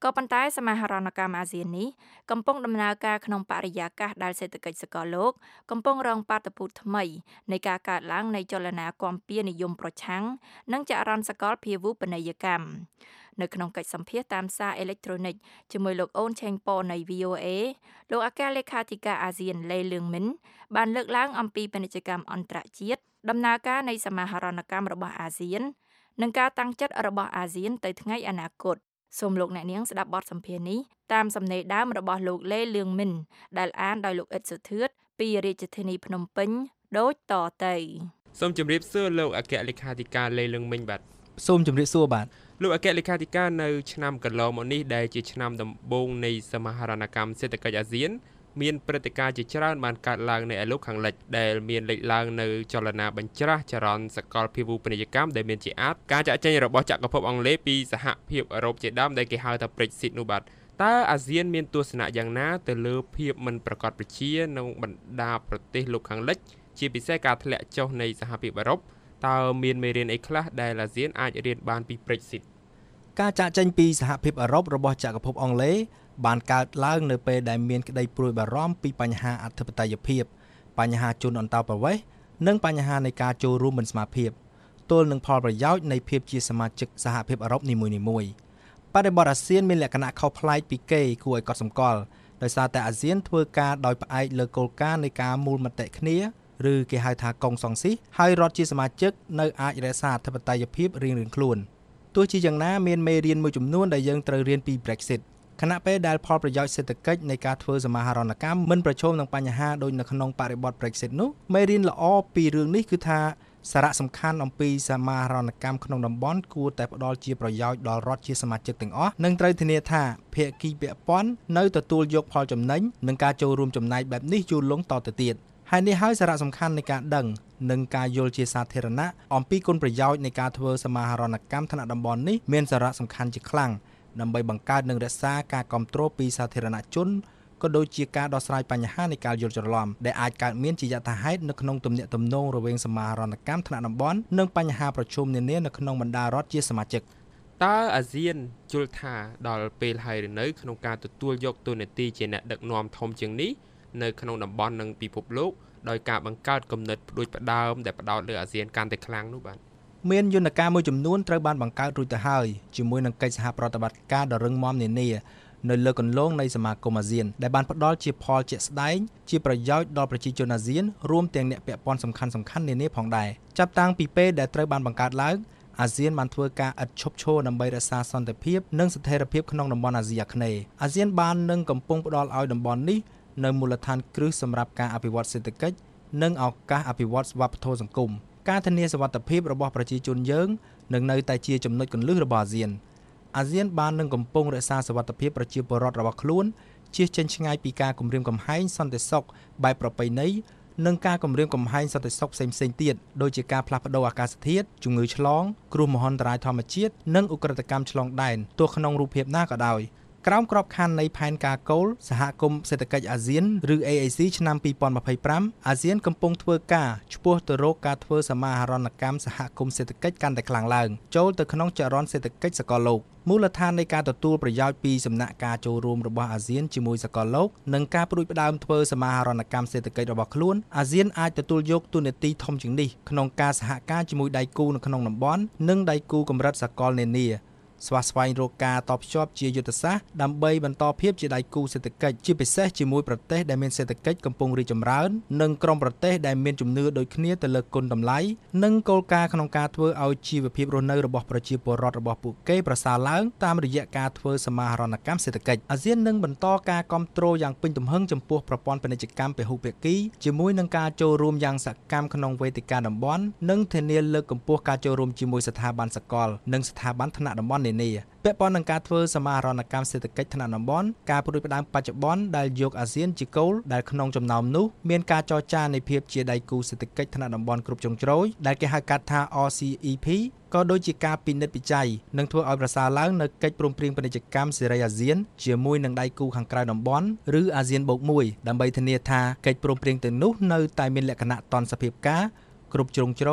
ក៏ប៉ុន្តែសមាហរណកម្មអាស៊ាននេះកំពុងដំណើរការក្នុងបរិយាកាសដែលសេដ្ឋកិច្ចសកលលោកកំពុងរងបាតុភូតថ្មីនៃការកើតឡើងនៃចលនាគាំពៀនិយមប្រឆាំងនិងចរន្តសកលភាវូបនីយកម្មនៅក្នុងកិច្ចសម្ភាសតាមសារអេឡិចត្រូនិកជាមួយលោកអូនឆេងប៉នៃ វី អូ เอ លោកអគ្គលេខាធិការអាស៊ានលេលឿងមិនបានលើកឡើងអំពីពាណិជ្ជកម្មអន្តរជាតិដំណើរការនៃសមាហរណកម្មរបស់អាស៊ាននិងការតាំងចិត្តរបស់អាស៊ានទៅថ្ងៃអនាគតសូមលោកអ្នកនាងស្ដាប់បទសម្ភាសន៍នេះតាមសំណេរដើមរបស់លោកលេលឿងមិនដែលអានដោយលោកអ៊ិតសុធឿតពីរាជធានីភ្នំពេញដូចតទៅសូមជម្រាបសួរលោកអគ្គលេខាធិការលេលឿងមិនបាទសូមជម្រាបសួរបាទលោកអគ្គលេខាធិការនៅឆ្នាំកន្លងមកនេះដែលជាឆ្នាំដំបូងនៃសមាហរណកម្មសេដ្ឋកិច្ចអាស៊ានមានព្រឹត្តិការណ៍ជាច្រើនបានកើតឡើងនៅឯលោកខាងលិចដែលមានលេចឡើងនៅចលនាបញ្ច្រាស់ចរន្តសកលភាវូបនីយកម្មដែលមានជាអាចការចាក់ចែងរបស់ចក្រភពអង់គ្លេសពីសហភាពអឺរ៉ុបជាដើមដែលគេហៅថា Brexit នោះបាទតើអាស៊ានមានទស្សនៈយ៉ាងណាទៅលើភាពមិនប្រកបប្រជានៅបណ្ដាប្រទេសលោកខាងលិចជាពិសេសការធ្លាក់ចុះនៃសហភាពអឺរ៉ុបតើមានមេរៀនអីខ្លះដែលអាស៊ានអាចរៀនបានពី Brexit ការចាក់ចែងពីសហភាពអឺរ៉ុបរបស់ចក្រភពអង់គ្លេសបានកើតឡើងនៅពេលដែលមានក្តីព្រួយបារម្ភពីបញ្ហាអធិបតេយ្យភាពបញ្ហាជនអន្តោប្រវេសន៍និងបញ្ហានៃការចូលរួមមិនស្មើភាពទល់នឹងផលប្រយោជន៍នៃភាពជាសមាជិកសហភាពអឺរ៉ុបនីមួយៗបរិបទអាស៊ានមានលក្ខណៈខុសប្លែកពីគេគួរឲ្យកត់សម្គាល់ដោយសារតែអាស៊ានធ្វើការដោយផ្អែកលើគោលការណ៍នៃការមូលមតិគ្នាឬគេហៅថាកុងសង្ស៊ីសហើយរដ្ឋជាសមាជិកនៅអាចរក្សាអធិបតេយ្យភាពរៀងៗខ្លួនទោះជាយ៉ាងណាមានមេរៀនមួយចំនួនដែលយើងត្រូវរៀនពី Brexitខណៈពេលដែលផលប្រយោជន៍សេដ្ឋកិច្ចនៃការធ្វើសមាហរណកម្មមិនប្រឈមនឹងបញ្ហាដូចនៅក្នុងបរិបទ Brexit នោះមេរៀនល្អពីរឿងនេះគឺថាសារៈសំខាន់អំពីសមាហរណកម្មក្នុងតំបន់គួរតែផ្ដល់ជាប្រយោជន៍ដល់រដ្ឋជាសមាជិកទាំងអស់និងត្រូវធានាថាភាគីពាក់ព័ន្ធនៅទទួលយកផលចំណេញនិងការចូលរួមចំណែកបែបនេះយូរលង់តទៅទៀតហើយនេះហើយសារៈសំខាន់នៃការដឹងនិងការយល់ជាសាធារណៈអំពីគុណប្រយោជន៍នៃការធ្វើសមាហរណកម្មថ្នាក់តំបន់នេះមានសារៈសំខាន់ជាខ្លាំងដើម្បីបង្កើតនិងរក្សាការគាំទ្រពីសាធារណជនក៏ដូចជាការដោះស្រាយបញ្ហានៃការយល់ច្រឡំដែលអាចកើតមានជាយថាហេតុនៅក្នុងទំនាក់ទំនងរវាងសមាហរណកម្មថ្នាក់តំបន់និងបញ្ហាប្រឈមនានានៅក្នុងបណ្ដារដ្ឋជាសមាជិកតើអាស៊ានយល់ថាដល់ពេលហើយឬនៅក្នុងការទទួលយកតួនាទីជាអ្នកដឹកនាំធំជាងនេះនៅក្នុងតំបន់និងពិភពលោកដោយការបង្កើតគំនិតផ្ដួចផ្ដើមដែលផ្ដោតលើអាស៊ានកាន់តែខ្លាំងនោះបាទមានយន្តការមួយចំនួនត្រូវបានបង្កើតរួចទៅហើយជាមួយនឹងកិច្ចសហប្រតិបត្តិការដ៏រឹងមាំនានានៅលើគន្លងនៃសមាគមអាស៊ានដែលបានផ្ដល់ជាផលជាក់ស្ដែងជាប្រយោជន៍ដល់ប្រជាជនអាស៊ានរួមទាំងអ្នកពាក់ព័ន្ធសំខាន់ៗនានាផងដែរចាប់តាំងពីពេលដែលត្រូវបានបង្កើតឡើងអាស៊ានបានធ្វើការឥតឈប់ឈរដើម្បីរក្សាសន្តិភាពនិងស្ថិរភាពក្នុងតំបន់អាស៊ីអាគ្នេយ៍អាស៊ានបាននឹងកំពុងផ្ដល់ឲ្យតំបន់នេះនៅមូលដ្ឋានគ្រឹះសម្រាប់ការអភិវឌ្ឍសេដ្ឋកិច្ចនិងឱកាសអភិវឌ្ឍវប្បធម៌សង្គមការធានាសុវត្ថិភាពរបស់ប្រជាជនយើងនឹងនៅតែជាចំណុចគន្លឹះរបស់អាស៊ានអាស៊ានបាននឹងកំពុងរក្សាសុវត្ថិភាពប្រជាពលរដ្ឋរបស់ខ្លួនជៀសចេញឆ្ងាយពីការគំរាមកំហែងសន្តិសុខបែបប្រពៃណីនិងការគំរាមកំហែងសន្តិសុខផ្សេងៗទៀតដូចជាការផ្លាស់ប្តូរអាកាសធាតុជំងឺឆ្លងគ្រោះមហន្តរាយធម្មជាតិនិងឧក្រិដ្ឋកម្មឆ្លងដែនទោះក្នុងរូបភាពណាក៏ដោយក្រោមក្របខ័ណ្ឌនៃផែនការគោលសហគមន៍សេដ្ឋកិច្ចអាស៊ានឬ เอ เอ ซี ឆ្នាំពីរពាន់ម្ភៃប្រាំអាស៊ានកំពុងធ្វើការឆ្ពោះទៅរកការធ្វើសមាហរណកម្មសហគមន៍សេដ្ឋកិច្ចកាន់តែខ្លាំងឡើងចូលទៅក្នុងចរន្តសេដ្ឋកិច្ចសកលលោកមូលដ្ឋាននៃការទទួលប្រយោជន៍ពីសំណាក់ការចូលរួមរបស់អាស៊ានជាមួយសកលលោកនិងការប្រួយផ្ដើមធ្វើសមាហរណកម្មសេដ្ឋកិច្ចរបស់ខ្លួនអាស៊ានអាចទទួលយកតួនាទីធំជាងនេះក្នុងការសហការជាមួយដៃគូនៅក្នុងតំបន់និងដៃគូកម្រិតសកលនានាស្វះស្វែងរកការតភ្ជាប់ជាយុទ្ធសាស្ត្រដើម្បីបន្តភាពជាដៃគូសេដ្ឋកិច្ចជាពិសេសជាមួយប្រទេសដែលមានសេដ្ឋកិច្ចកំពុងរីកចម្រើននិងក្រុមប្រទេសដែលមានជំនឿដូចគ្នាទៅលើគុណតម្លៃនិងគោលការណ៍ក្នុងការធ្វើឲ្យជីវភាពរស់នៅរបស់ប្រជាពលរដ្ឋរបស់ពួកគេប្រសើរឡើងតាមរយៈការធ្វើសមាហរណកម្មសេដ្ឋកិច្ចអាស៊ាននឹងបន្តការគាំទ្រយ៉ាងពេញទំហឹងចំពោះប្រព័ន្ធពាណិជ្ជកម្មពហុភាគីជាមួយនឹងការចូលរួមយ៉ាងសកម្មក្នុងវេទិកាតំបន់និងធានាលើកកម្ពស់ការចូលរួមជាមួយស្ថាប័នសកលនិងស្ថាប័នថ្នាក់តំបន់ពាក់ព័ន្ធនឹងការធ្វើសមាហរណកម្មសេដ្ឋកិច្ចថ្នាក់តំបន់ការប្រួយផ្ដើមបច្ចុប្បន្នដែលយកអាស៊ានជាគោលដែលក្នុងចំណោមនោះមានការចរចានៃភាពជាដៃគូសេដ្ឋកិច្ចថ្នាក់តំបន់គ្រប់ជ្រុងជ្រោយដែលគេហៅកាត់ថា អ ซี อี พี ក៏ដូចជាការពិនិត្យវិច័យនឹងធ្វើឲ្យប្រសើរឡើងនៅកិច្ចព្រមព្រៀងពាណិជ្ជកម្មសេរីអាស៊ានជាមួយនឹងដៃគូខាងក្រៅតំបន់ឬអាស៊ានបូកមួយដើម្បីធានាថាកិច្ចព្រមព្រៀងទាំងនោះនៅតែមានលក្ខណៈតនសភាពការគ្រប់ជ្រុងជ្រោយ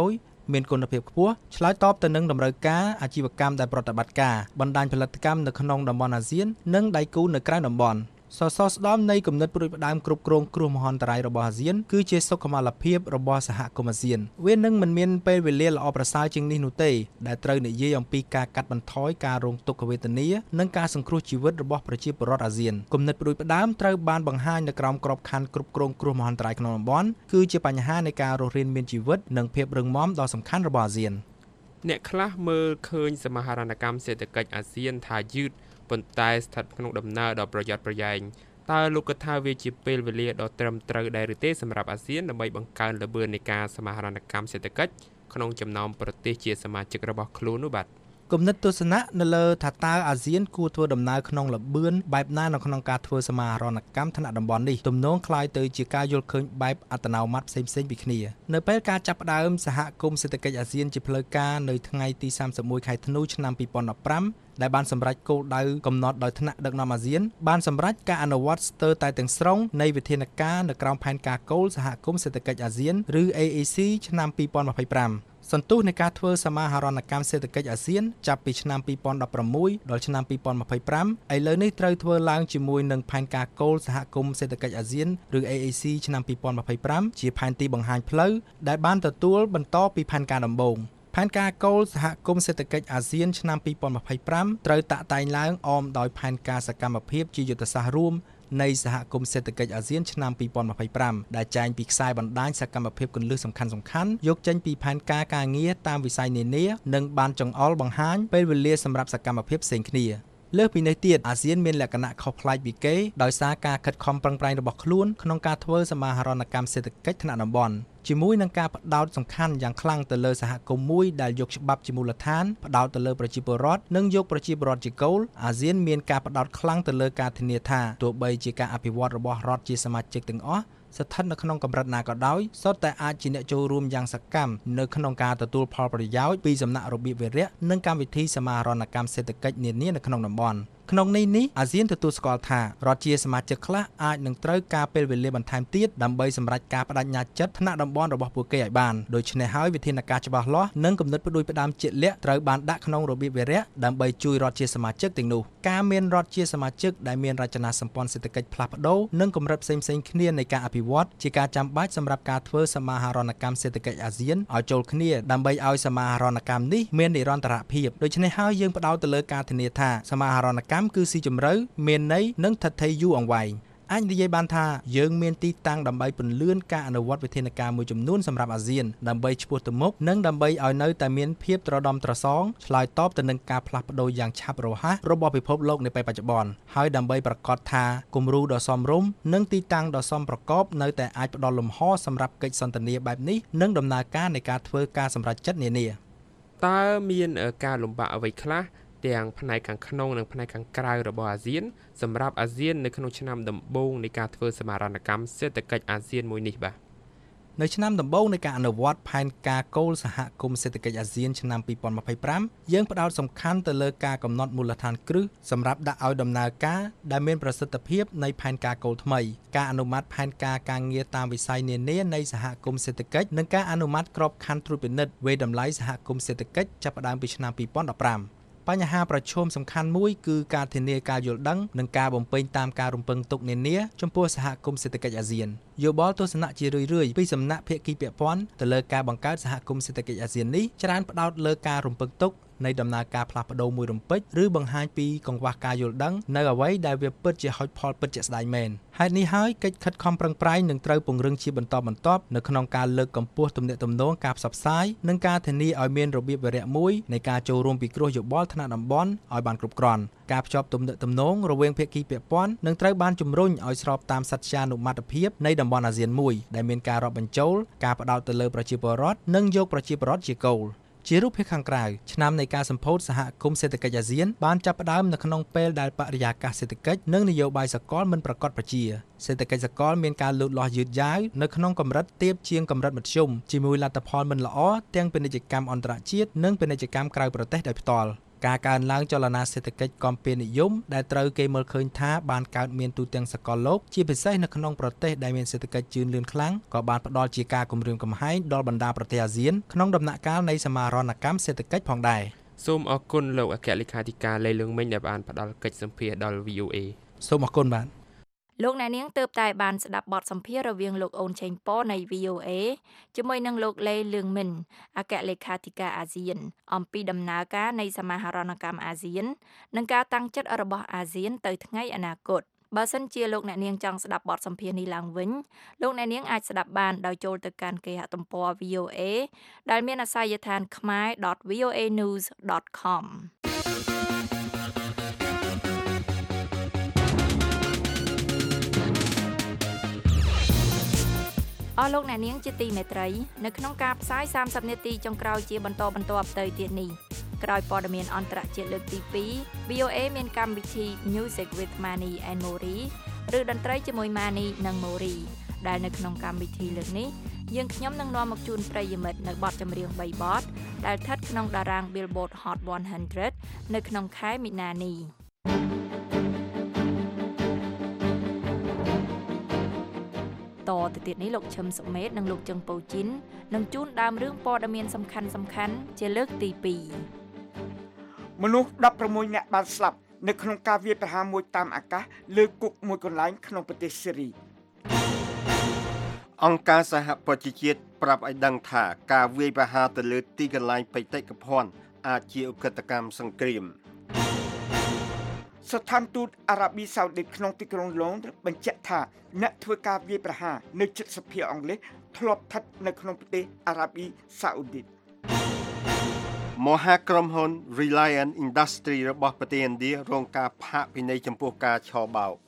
មានគុណភាពខ្ពស់ឆ្លើយតបទៅនឹងតម្រូវការអាជីវកម្មដែលប្រតិបត្តិការបណ្ដាញផលិតកម្មនៅក្នុងតំបន់អាស៊ាននិងដៃគូនៅក្រៅតំបន់សសរស្តម្ភនៃគំនិតព្រួយផ្ដើមគ្រប់គ្រងគ្រោះមហន្តរាយរបស់អាស៊ានគឺជាសុខុមាលភាពរបស់សហគមន៍អាស៊ានវានឹងមិនមានពេលវេលាល្អប្រសើរជាងនេះនោះទេដែលត្រូវនិយាយអំពីការកាត់បន្ថយការរងទុក្ខវេទនានិងការសង្គ្រោះជីវិតរបស់ប្រជាពលរដ្ឋអាស៊ានគំនិតព្រួយផ្ដើមត្រូវបានបង្ហាញនៅក្រោមក្របខ័ណ្ឌគ្រប់គ្រងគ្រោះមហន្តរាយក្នុងតំបន់គឺជាបញ្ហានៃការរស់រានមានជីវិតនិងភាពរឹងមាំដ៏សំខាន់របស់អាស៊ានអ្នកខ្លះមើលឃើញសមាហរណកម្មសេដ្ឋកិច្ចអាស៊ានថាយឺតប៉ុន្តែស្ថិតក្នុងដំណើរដ៏ប្រយ័ត្នប្រយែងតើលោកគិតថាវាជាពេលវេលាដ៏ត្រឹមត្រូវដែរឬទេសម្រាប់អាស៊ានដើម្បីបង្កើនល្បឿននៃការសមាហរណកម្មសេដ្ឋកិច្ចក្នុងចំណោមប្រទេសជាសមាជិករបស់ខ្លួននោះបាទគំនិតទស្សនៈនៅលើថាតើអាស៊ានគួរធ្វើដំណើរក្នុងល្បឿនបែបណានៅក្នុងការធ្វើសមាហរណកម្មថ្នាក់តំបន់នេះទំនងคล้ายទៅជាការយល់ឃើញបែបអត្តនោម័តផ្សេងៗពីគ្នានៅពេលការចាប់ផ្ដើមសហគមន៍សេដ្ឋកិច្ចអាស៊ានជាផ្លូវការនៅថ្ងៃទីសាមសិបមួយខែធ្នូឆ្នាំពីរពាន់ដប់ប្រាំដែលបានសម្រេចគោលដៅកំណត់ដោយថ្នាក់ដឹកនាំអាស៊ានបានសម្រេចការអនុវត្តស្ទើរតែទាំងស្រុងនៃវិធានការនៅក្រោមផែនការគោលសហគមន៍សេដ្ឋកិច្ចអាស៊ានឬ A A C ឆ្នាំពីរពាន់ម្ភៃប្រាំសន្ទុះនៃការធ្វើសមាហរណកម្មសេដ្ឋកិច្ចអាស៊ានចាប់ពីឆ្នាំពីរពាន់ដប់ប្រាំមួយដល់ឆ្នាំពីរពាន់ម្ភៃប្រាំឥឡូវនេះត្រូវធ្វើឡើងជាមួយនឹងផែនការគោលសហគមន៍សេដ្ឋកិច្ចអាស៊ានឬ A A C ឆ្នាំពីរពាន់ម្ភៃប្រាំជាផែនទីបង្ហាញផ្លូវដែលបានទទួលបន្តពីផែនការដំបូងផែនការគោលសហគមន៍សេដ្ឋកិច្ចអាស៊ានឆ្នាំពីរពាន់ម្ភៃប្រាំត្រូវតាក់តែងឡើងអមដោយផែនការសកម្មភាពជាយុទ្ធសាស្ត្ររួមនៃសហគមន៍សេដ្ឋកិច្ចអាស៊ានឆ្នាំពីរពាន់ម្ភៃប្រាំដែលចែងពីខ្សែបណ្ដាញសកម្មភាពគន្លឹះសំខាន់ៗយកចេញពីផែនការការងារតាមវិស័យនានានិងបានចង្អុលបង្ហាញពេលវេលាសម្រាប់សកម្មភាពផ្សេងគ្នាលើសពីនេះទៀតអាស៊ានមានលក្ខណៈខុសប្លែកពីគេដោយសារការខិតខំប្រឹងប្រែងរបស់ខ្លួនក្នុងការធ្វើសមាហរណកម្មសេដ្ឋកិច្ចថ្នាក់តំបន់ជាមួយនឹងការផ្ដោតសំខាន់យ៉ាងខ្លាំងទៅលើសហគមន៍មួយដែលយកច្បាប់ជាមូលដ្ឋានផ្ដោតទៅលើប្រជាពលរដ្ឋនិងយកប្រជាពលរដ្ឋជាគោលអាស៊ានមានការផ្ដោតខ្លាំងទៅលើការធានាថាទោះបីជាការអភិវឌ្ឍរបស់រដ្ឋជាសមាជិកទាំងអស់ស្ថិតនៅក្នុងកម្រិតណាក៏ដោយសុទ្ធតែអាចជាអ្នកចូលរួមយ៉ាងសកម្មនៅក្នុងការទទួលផលប្រយោជន៍ពីសំណាក់របៀបវារៈនិងកម្មវិធីសមាហរណកម្មសេដ្ឋកិច្ចនានានៅក្នុងតំបន់ក្នុងនេះនេះអាស៊ានទទួលស្គាល់ថារដ្ឋជាសមាជិកខ្លះអាចនឹងត្រូវការពេលវេលាបន្ថែមទៀតដើម្បីសម្រេចការបដិញ្ញាចិត្តថ្នាក់តំបន់របស់ពួកគេឲ្យបានដូច្នេះហើយវិធានការច្បាស់លាស់និងគំនិតផ្ដួចផ្ដើមជាក់លាក់ត្រូវបានដាក់ក្នុងរបៀបវារៈដើម្បីជួយរដ្ឋជាសមាជិកទាំងនោះការមានរដ្ឋជាសមាជិកដែលមានរចនាសម្ព័ន្ធសេដ្ឋកិច្ចផ្លាស់ប្ដូរនិងកម្រិតផ្សេងៗគ្នានៃការអភិវឌ្ឍជាការចាំបាច់សម្រាប់ការធ្វើសមាហរណកម្មសេដ្ឋកិច្ចអាស៊ានឲ្យចូលគ្នាដើម្បីឲ្យសមាហរណកម្មនេះមាននិរន្តរភាពដូច្នេះហើយយើងផ្ដោតទៅលើការធានាថាសមាហរណកម្មគឺស៊ីជម្រៅមានន័យនិងថិតថេរយូរអង្វែងអាចនិយាយបានថាយើងមានទីតាំងដើម្បីពន្លឿនការអនុវត្តវិធានការមួយចំនួនសម្រាប់អាស៊ានដើម្បីឆ្ពោះទៅមុខនិងដើម្បីឲ្យនៅតែមានភាពត្រដំត្រសងឆ្លើយតបទៅនឹងការផ្លាស់ប្ដូរយ៉ាងឆាប់រហ័សរបស់ពិភពលោកនាពេលបច្ចុប្បន្នហើយដើម្បីប្រកាសថាគំរូដ៏សមរម្យនិងទីតាំងដ៏សមប្រកបនៅតែអាចផ្ដល់លំហសម្រាប់កិច្ចសន្ទនាបែបនេះនិងដំណើរការនៃការធ្វើការសម្រេចចិត្តនានាតើមានការលំបាកអ្វីខ្លះទាំងផ្នែកខាងក្នុងនិងផ្នែកខាងក្រៅរបស់អាស៊ានសម្រាប់អាស៊ាននៅក្នុងឆ្នាំដំបូងនៃការធ្វើសមាហរណកម្មសេដ្ឋកិច្ចអាស៊ានមួយនេះបាទនៅឆ្នាំដំបូងនៃការអនុវត្តផែនការគោលសហគមន៍សេដ្ឋកិច្ចអាស៊ានឆ្នាំពីរពាន់ម្ភៃប្រាំយើងផ្ដោតសំខាន់ទៅលើការកំណត់មូលដ្ឋានគ្រឹះសម្រាប់ដាក់ឲ្យដំណើរការដែលមានប្រសិទ្ធភាពនៃផែនការគោលថ្មីការអនុម័តផែនការការងារតាមវិស័យនានានៃសហគមន៍សេដ្ឋកិច្ចនិងការអនុម័តក្របខ័ណ្ឌត្រួតពិនិត្យវេតម្លៃសហគមន៍សេដ្ឋកិច្ចចាប់ផ្ដើមពីឆ្នាំពីរពាន់ដប់ប្រាំបញ្ហាប្រឈមសំខាន់មួយគឺការធានាការយល់ដឹងនិងការបំពេញតាមការរំពឹងទុកនានាចំពោះសហគមន៍សេដ្ឋកិច្ចអាស៊ានយោបល់ទស្សនៈជារឿយៗពីសំណាក់ភាគីពាក់ព័ន្ធទៅលើការបង្កើតសហគមន៍សេដ្ឋកិច្ចអាស៊ាននេះច្រើនផ្ដោតលើការរំពឹងទុកនៃដំណើរការផ្លាស់ប្ដូរមួយរំពេចឬបង្ហាញពីកង្វះការយល់ដឹងនៅអ្វីដែលវាពិតជាហុចផលពិតជាក់ស្ដែងមែនហេតុនេះហើយកិច្ចខិតខំប្រឹងប្រែងនឹងត្រូវពង្រឹងជាបន្តបន្ទាប់នៅក្នុងការលើកកម្ពស់ទំនាក់ទំនងការផ្សព្វផ្សាយនិងការធានាឲ្យមានរបៀបវារៈមួយនៃការចូលរួមពិគ្រោះយោបល់ថ្នាក់តំបន់ឲ្យបានគ្រប់គ្រាន់ការភ្ជាប់ទំនាក់ទំនងរវាងភាគីពាក់ព័ន្ធនឹងត្រូវបានជំរុញឲ្យស្របតាមសច្ចានុមត្តភាពនៃតំបន់អាស៊ានមួយដែលមានការរាប់បញ្ចូលការផ្ដោតទៅលើប្រជាពលរដ្ឋនិងយកប្រជាពលរដ្ឋជាគោលជារូបភាពខាងក្រៅឆ្នាំនៃការសម្ពោធសហគមន៍សេដ្ឋកិច្ចអាស៊ានបានចាប់ផ្ដើមនៅក្នុងពេលដែលបរិយាកាសសេដ្ឋកិច្ចនិងនយោបាយសកលមិនប្រកបប្រជាសេដ្ឋកិច្ចសកលមានការលូតលាស់យឺតយ៉ាវនៅក្នុងកម្រិតទាបជាងកម្រិតមធ្យមជាមួយលទ្ធផលមិនល្អទាំងពាណិជ្ជកម្មអន្តរជាតិនិងពាណិជ្ជកម្មក្រៅប្រទេសដោយផ្ទាល់ការកើនឡើងចលនាសេដ្ឋកិច្ចកំពីនិយមដែលត្រូវគេមើលឃើញថាបានកើតមានទូទាំងសកលលោកជាពិសេសនៅក្នុងប្រទេសដែលមានសេដ្ឋកិច្ចជឿនលឿនខ្លាំងក៏បានផ្ដល់ជាការគំរាមកំហែងដល់បណ្ដាប្រទេសអាស៊ានក្នុងដំណាក់កាលនៃសមាហរណកម្មសេដ្ឋកិច្ចផងដែរសូមអរគុណលោកអគ្គលេខាធិការលីលឿងមិញដែលបានផ្ដល់កិច្ចសម្ភាសដល់ វី អូ អេសូមអរគុណបាទលោកអ្នកនាងទើបតែបានស្ដាប់បទសម្ភាសន៍រវាងលោកអូនឆេងប៉នៃ វី អូ អេ ជាមួយនឹងលោកលេលឿងមិញអគ្គលេខាធិការអាស៊ានអំពីដំណើរការនៃសមាហរណកម្មអាស៊ាននិងការតាំងចិត្តរបស់អាស៊ានទៅថ្ងៃអនាគតបើសិនជាលោកអ្នកនាងចង់ស្ដាប់បទសម្ភាសន៍នេះឡើងវិញលោកអ្នកនាងអាចស្ដាប់បានដោយចូលទៅកាន់គេហទំព័រ វី អូ អេ ដែលមានអាសយដ្ឋាន ខមែរ ដត វី អូ អេ ញូស ដត ខមអរលោកអ្នកនាងជាទីមេត្រីនៅក្នុងការផ្សាយសាមសិបនាទីចុងក្រោយជាបន្តបន្ទាប់ទៅទៀតនេះក្រោយព័ត៌មានអន្តរជាតិលើកទីពីរ វី អូ អេ មានកម្មវិធី Music with Mani and Mori ឬតន្ត្រីជាមួយ Mani និង Mori ដែលនៅក្នុងកម្មវិធីលើកនេះយើងខ្ញុំនឹងនាំមកជូនប្រិយមិត្តនៅបទចម្រៀងបីបទដែលស្ថិតក្នុងតារាង Billboard Hot one hundred នៅក្នុងខែមីនានេះតទៅទៀតនេះលោកឈឹមសុមេតនិងលោកចឹងពូជីននឹងជូនដើមរឿងព័ត៌មានសំខាន់សំខាន់ជាលើកទីពីរមនុស្សដប់ប្រាំមួយនាក់បានស្លាប់នៅក្នុងការវាយប្រហារមួយតាមអាកាសលើគុកមួយកន្លែងក្នុងប្រទេសសេរីអង្គការសហប្រជាជាតិប្រាប់ឲ្យដឹងថាការវាយប្រហារទៅលើទីកន្លែងបេតិកភណ្ឌអាចជាឧក្រិដ្ឋកម្មសង្គ្រាមស្ថានទូតអារ៉ាប៊ីសាអូឌីតក្នុងទីក្រុងឡុងបញ្ជាក់ថាអ្នកធ្វើការវាយប្រហារនៅជិតសភាអង់គ្លេសធ្លាប់ស្ថិតនៅក្នុងប្រទេសអារ៉ាប៊ីសាអូឌីតមហាក្រុមហ៊ុន Reliance Industry របស់ប្រទេសឥណ្ឌារងការផាកពិន័យចំពោះការឆបោក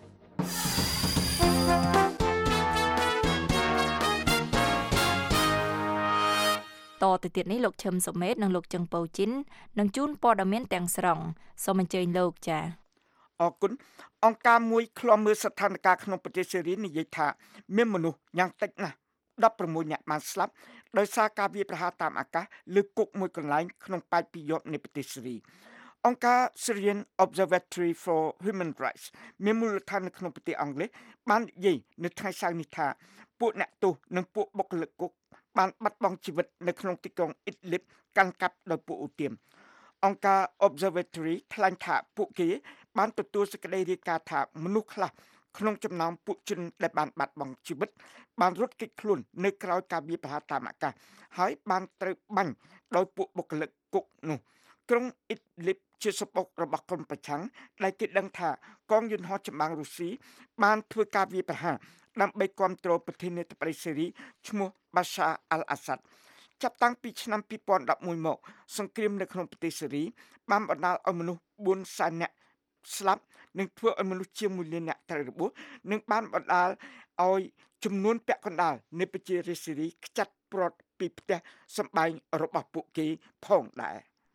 តទៅទៀតនេះលោកឈឹមសុមេតនិងលោកចឹងពូជីននឹងជូនព័ត៌មានទាំងស្រុងសូមអញ្ជើញលោកចា៎អរគុណអង្គការមួយឃ្លាំមើលស្ថានភាពក្នុងប្រទេសសេរីនិយាយថាមានមនុស្សយ៉ាងតិចណាស់ដប់ប្រាំមួយនាក់បានស្លាប់ដោយសារការវាយប្រហារតាមអាកាសលើគុកមួយកន្លែងក្នុងប៉ែកពីយប់នៃប្រទេសសេរីអង្គការ Syrian Observatory for Human Rights មានមូលដ្ឋាននៅក្នុងប្រទេសអង់គ្លេសបាននិយាយនៅថ្ងៃសៅរ៍នេះថាពួកអ្នកទោសនិងពួកបុគ្គលិកគុកបានបាត់បង់ជីវិតនៅក្នុងទីក្រុងអ៊ីដលីបកាន់កាប់ដោយពួកអូទៀមអង្គការ Observatory ថ្លែងថាពួកគេបានទទួលសេចក្តីរាយការណ៍ថាមនុស្សខ្លះក្នុងចំណោមពួកជនដែលបានបាត់បង់ជីវិតបានរត់គេចខ្លួននៅក្រៅការវាយប្រហារតាមអាកាសហើយបានត្រូវបាញ់ដោយពួកបុគ្គលិកគុកនោះក្រុងអ៊ីដលីបជាសបុករបស់ក្រុមប្រឆាំងដែលគេដឹងថាកងយន្តហោះចម្បាំងរុស្ស៊ីបានធ្វើការវាយប្រហារដើម្បីគ្រប់គ្រងប្រធានាធិបតីសេរីឈ្មោះ Bashar al-Assad ចាប់តាំងពីឆ្នាំពីរពាន់ដប់មួយមកសង្គ្រាមនៅក្នុងប្រទេសសេរីបានបណ្ដាលឲ្យមនុស្សបួនសែននាក់ស្លាប់និងធ្វើឲ្យមនុស្សជាងមួយលាននាក់ត្រូវរបួសនិងបានបណ្ដាលឲ្យចំនួនពាក់កណ្ដាលនៃប្រជារាស្ត្រសេរីខ្ចាត់ព្រាត់ពីផ្ទះសម្បែងរបស់ពួកគេផងដែរ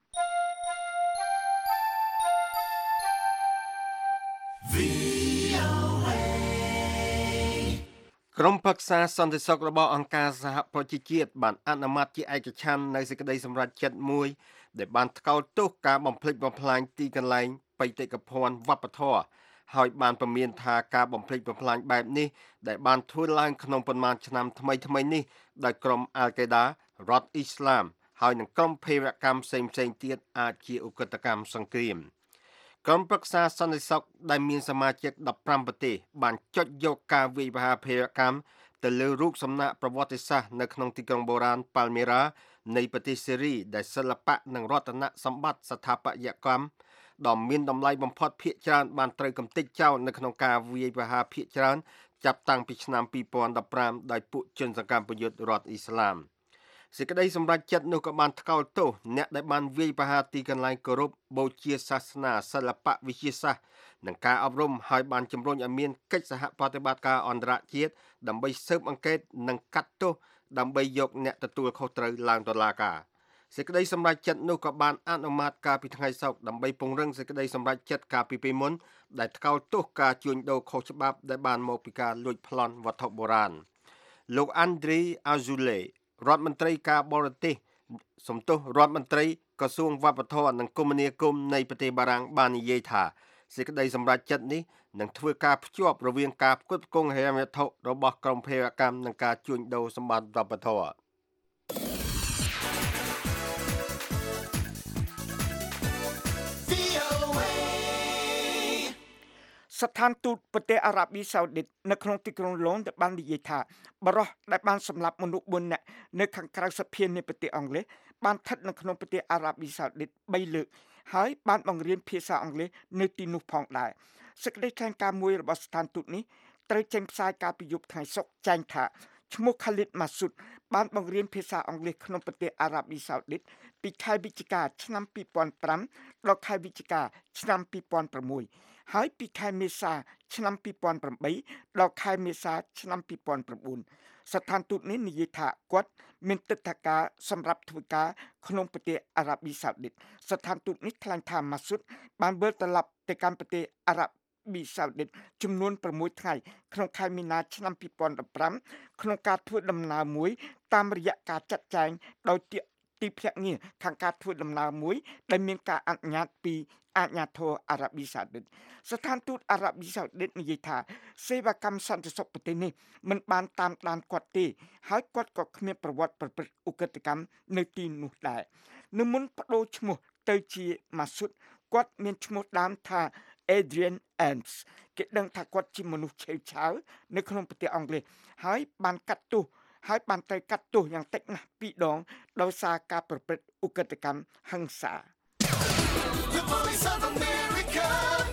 ក្រុមប្រឹក្សាសន្តិសុខរបស់អង្គការសហប្រជាជាតិបានអនុម័តជាឯកច្ឆន្ទនៅសេចក្តីសម្រេចចិត្តមួយដែលបានថ្កោលទោសការបំផ្លិចបំផ្លាញទីកន្លែងបេតិកភណ្ឌវប្បធម៌ហើយបានពមៀនថាការបំផ្លិចបំផ្លាញបែបនេះដែលបានធ្វើឡើងក្នុងប៉ុន្មានឆ្នាំថ្មីថ្មីនេះដោយក្រុមអាល់កេដារដ្ឋអ៊ីស្លាមហើយនឹងក្រុមភេរវកម្មផ្សេងផ្សេងទៀតអាចជាឧក្រិដ្ឋកម្មសង្គ្រាមក្រុមប្រឹក្សាសន្តិសុខដែលមានសមាជិកដប់ប្រាំប្រទេសបានចុចយកការវាយប្រហារភេរវកម្មទៅលើរូបសំណាកប្រវត្តិសាស្ត្រនៅក្នុងទីក្រុងបូរ៉ានប៉ាល់មេរ៉ានៃប្រទេសសេរីដែលសិល្បៈនិងរតនសម្បត្តិស្ថាបត្យកម្មដ៏មានតម្លៃបំផុតភាគច្រើនបានត្រូវកំទេចចោលនៅក្នុងការវាយប្រហារភាគច្រើនចាប់តាំងពីឆ្នាំពីរពាន់ដប់ប្រាំដោយពួកជនសកម្មប្រយុទ្ធរដ្ឋអ៊ីស្លាមសេចក្តីសម្រេចចិត្តនោះក៏បានថ្កោលទោសអ្នកដែលបានវាយប្រហារទីកន្លែងគោរពបូជាសាសនាសិល្បៈវិទ្យាសាស្ត្រនិងការអប់រំហើយបានជំរុញឲ្យមានកិច្ចសហប្រតិបត្តិការអន្តរជាតិដើម្បីស៊ើបអង្កេតនិងកាត់ទោសដើម្បីយកអ្នកទទួលខុសត្រូវឡើងតុលាការសេចក្តីសម្រេចចិត្តនោះក៏បានអនុម័តកាលពីថ្ងៃសុក្រដើម្បីពង្រឹងសេចក្តីសម្រេចចិត្តកាលពីពេលមុនដែលថ្កោលទោសការជួញដូរខុសច្បាប់ដែលបានមកពីការលួចប្លន់វត្ថុបុរាណលោក Andriy Azoulay រដ្ឋមន្ត្រីការបរទេសសំទោសរដ្ឋមន្ត្រីក្រសួងវប្បធម៌និងគមនាគមន៍នៃប្រទេសបារាំងបាននិយាយថាសេចក្តីសម្រេចចិត្តនេះនឹងធ្វើការភ្ជាប់រវាងការផ្គត់ផ្គង់ហិរញ្ញវត្ថុរបស់ក្រមភេរវកម្មនិងការជួញដូរសម្បត្តិវប្បធម៌ស្ថានទូតប្រទេសអារ៉ាប៊ីសាអូឌីតនៅក្នុងទីក្រុងឡូនដែលបាននិយាយថាបរិះដែលបានសម្លាប់មនុស្សបួននាក់នៅខាងក្រៅសភានៃប្រទេសអង់គ្លេសបានស្ថិតនៅក្នុងប្រទេសអារ៉ាប៊ីសាអូឌីតបីលើកហើយបានបង្រៀនភាសាអង់គ្លេសនៅទីនោះផងដែរសេចក្តីថ្លែងការណ៍មួយរបស់ស្ថានទូតនេះត្រូវចេញផ្សាយកាលពីយប់ថ្ងៃសុក្រចែងថាឈ្មោះ Khalid Masood បានបង្រៀនភាសាអង់គ្លេសក្នុងប្រទេសអារ៉ាប៊ីសាអូឌីតពីខែវិច្ឆិកាឆ្នាំពីរពាន់ប្រាំដល់ខែវិច្ឆិកាឆ្នាំពីរពាន់ប្រាំមួយហើយពីខែមេសាឆ្នាំពីរពាន់ប្រាំបីដល់ខែមេសាឆ្នាំពីរពាន់ប្រាំបួនស្ថានទូតនេះនិយាយថាគាត់មានទិដ្ឋាការសម្រាប់ធ្វើការក្នុងប្រទេសអារ៉ាប៊ីសាអូឌីតស្ថានទូតនេះថ្លែងថាម៉ាស៊ូតបានវិលត្រឡប់ទៅកាន់ប្រទេសអារ៉ាប៊ីសាអូឌីតចំនួនប្រាំមួយថ្ងៃក្នុងខែមីនាឆ្នាំពីរពាន់ដប់ប្រាំក្នុងការធ្វើដំណើរមួយតាមរយៈការចាត់ចែងដោយទីភ្នាក់ងារខាងការធ្វើដំណើរមួយដែលមានការអនុញ្ញាតពីអាជ្ញាធរអារ៉ាប៊ីសាអូឌីតស្ថានទូតអារ៉ាប៊ីសាអូឌីតនិយាយថាសេវាកម្មសន្តិសុខប្រទេសនេះមិនបានតាមដានគាត់ទេហើយគាត់ក៏គ្មានប្រវត្តិប្រព្រឹត្តឧក្រិដ្ឋកម្មនៅទីនោះដែរនៅមុនបដូរឈ្មោះទៅជាម៉ាស៊ូតគាត់មានឈ្មោះដើមថា Adrian Ames គេដឹងថាគាត់ជាមនុស្សឆេវឆាវនៅក្នុងប្រទេសអង់គ្លេសហើយបានកាត់ទោសហើយបានទៅកាត់ទោសយ៉ាងតិចណាស់ពីរដងដោយសារការប្រព្រឹត្តឧក្រិដ្ឋកម្មហិង្សា The Voice of America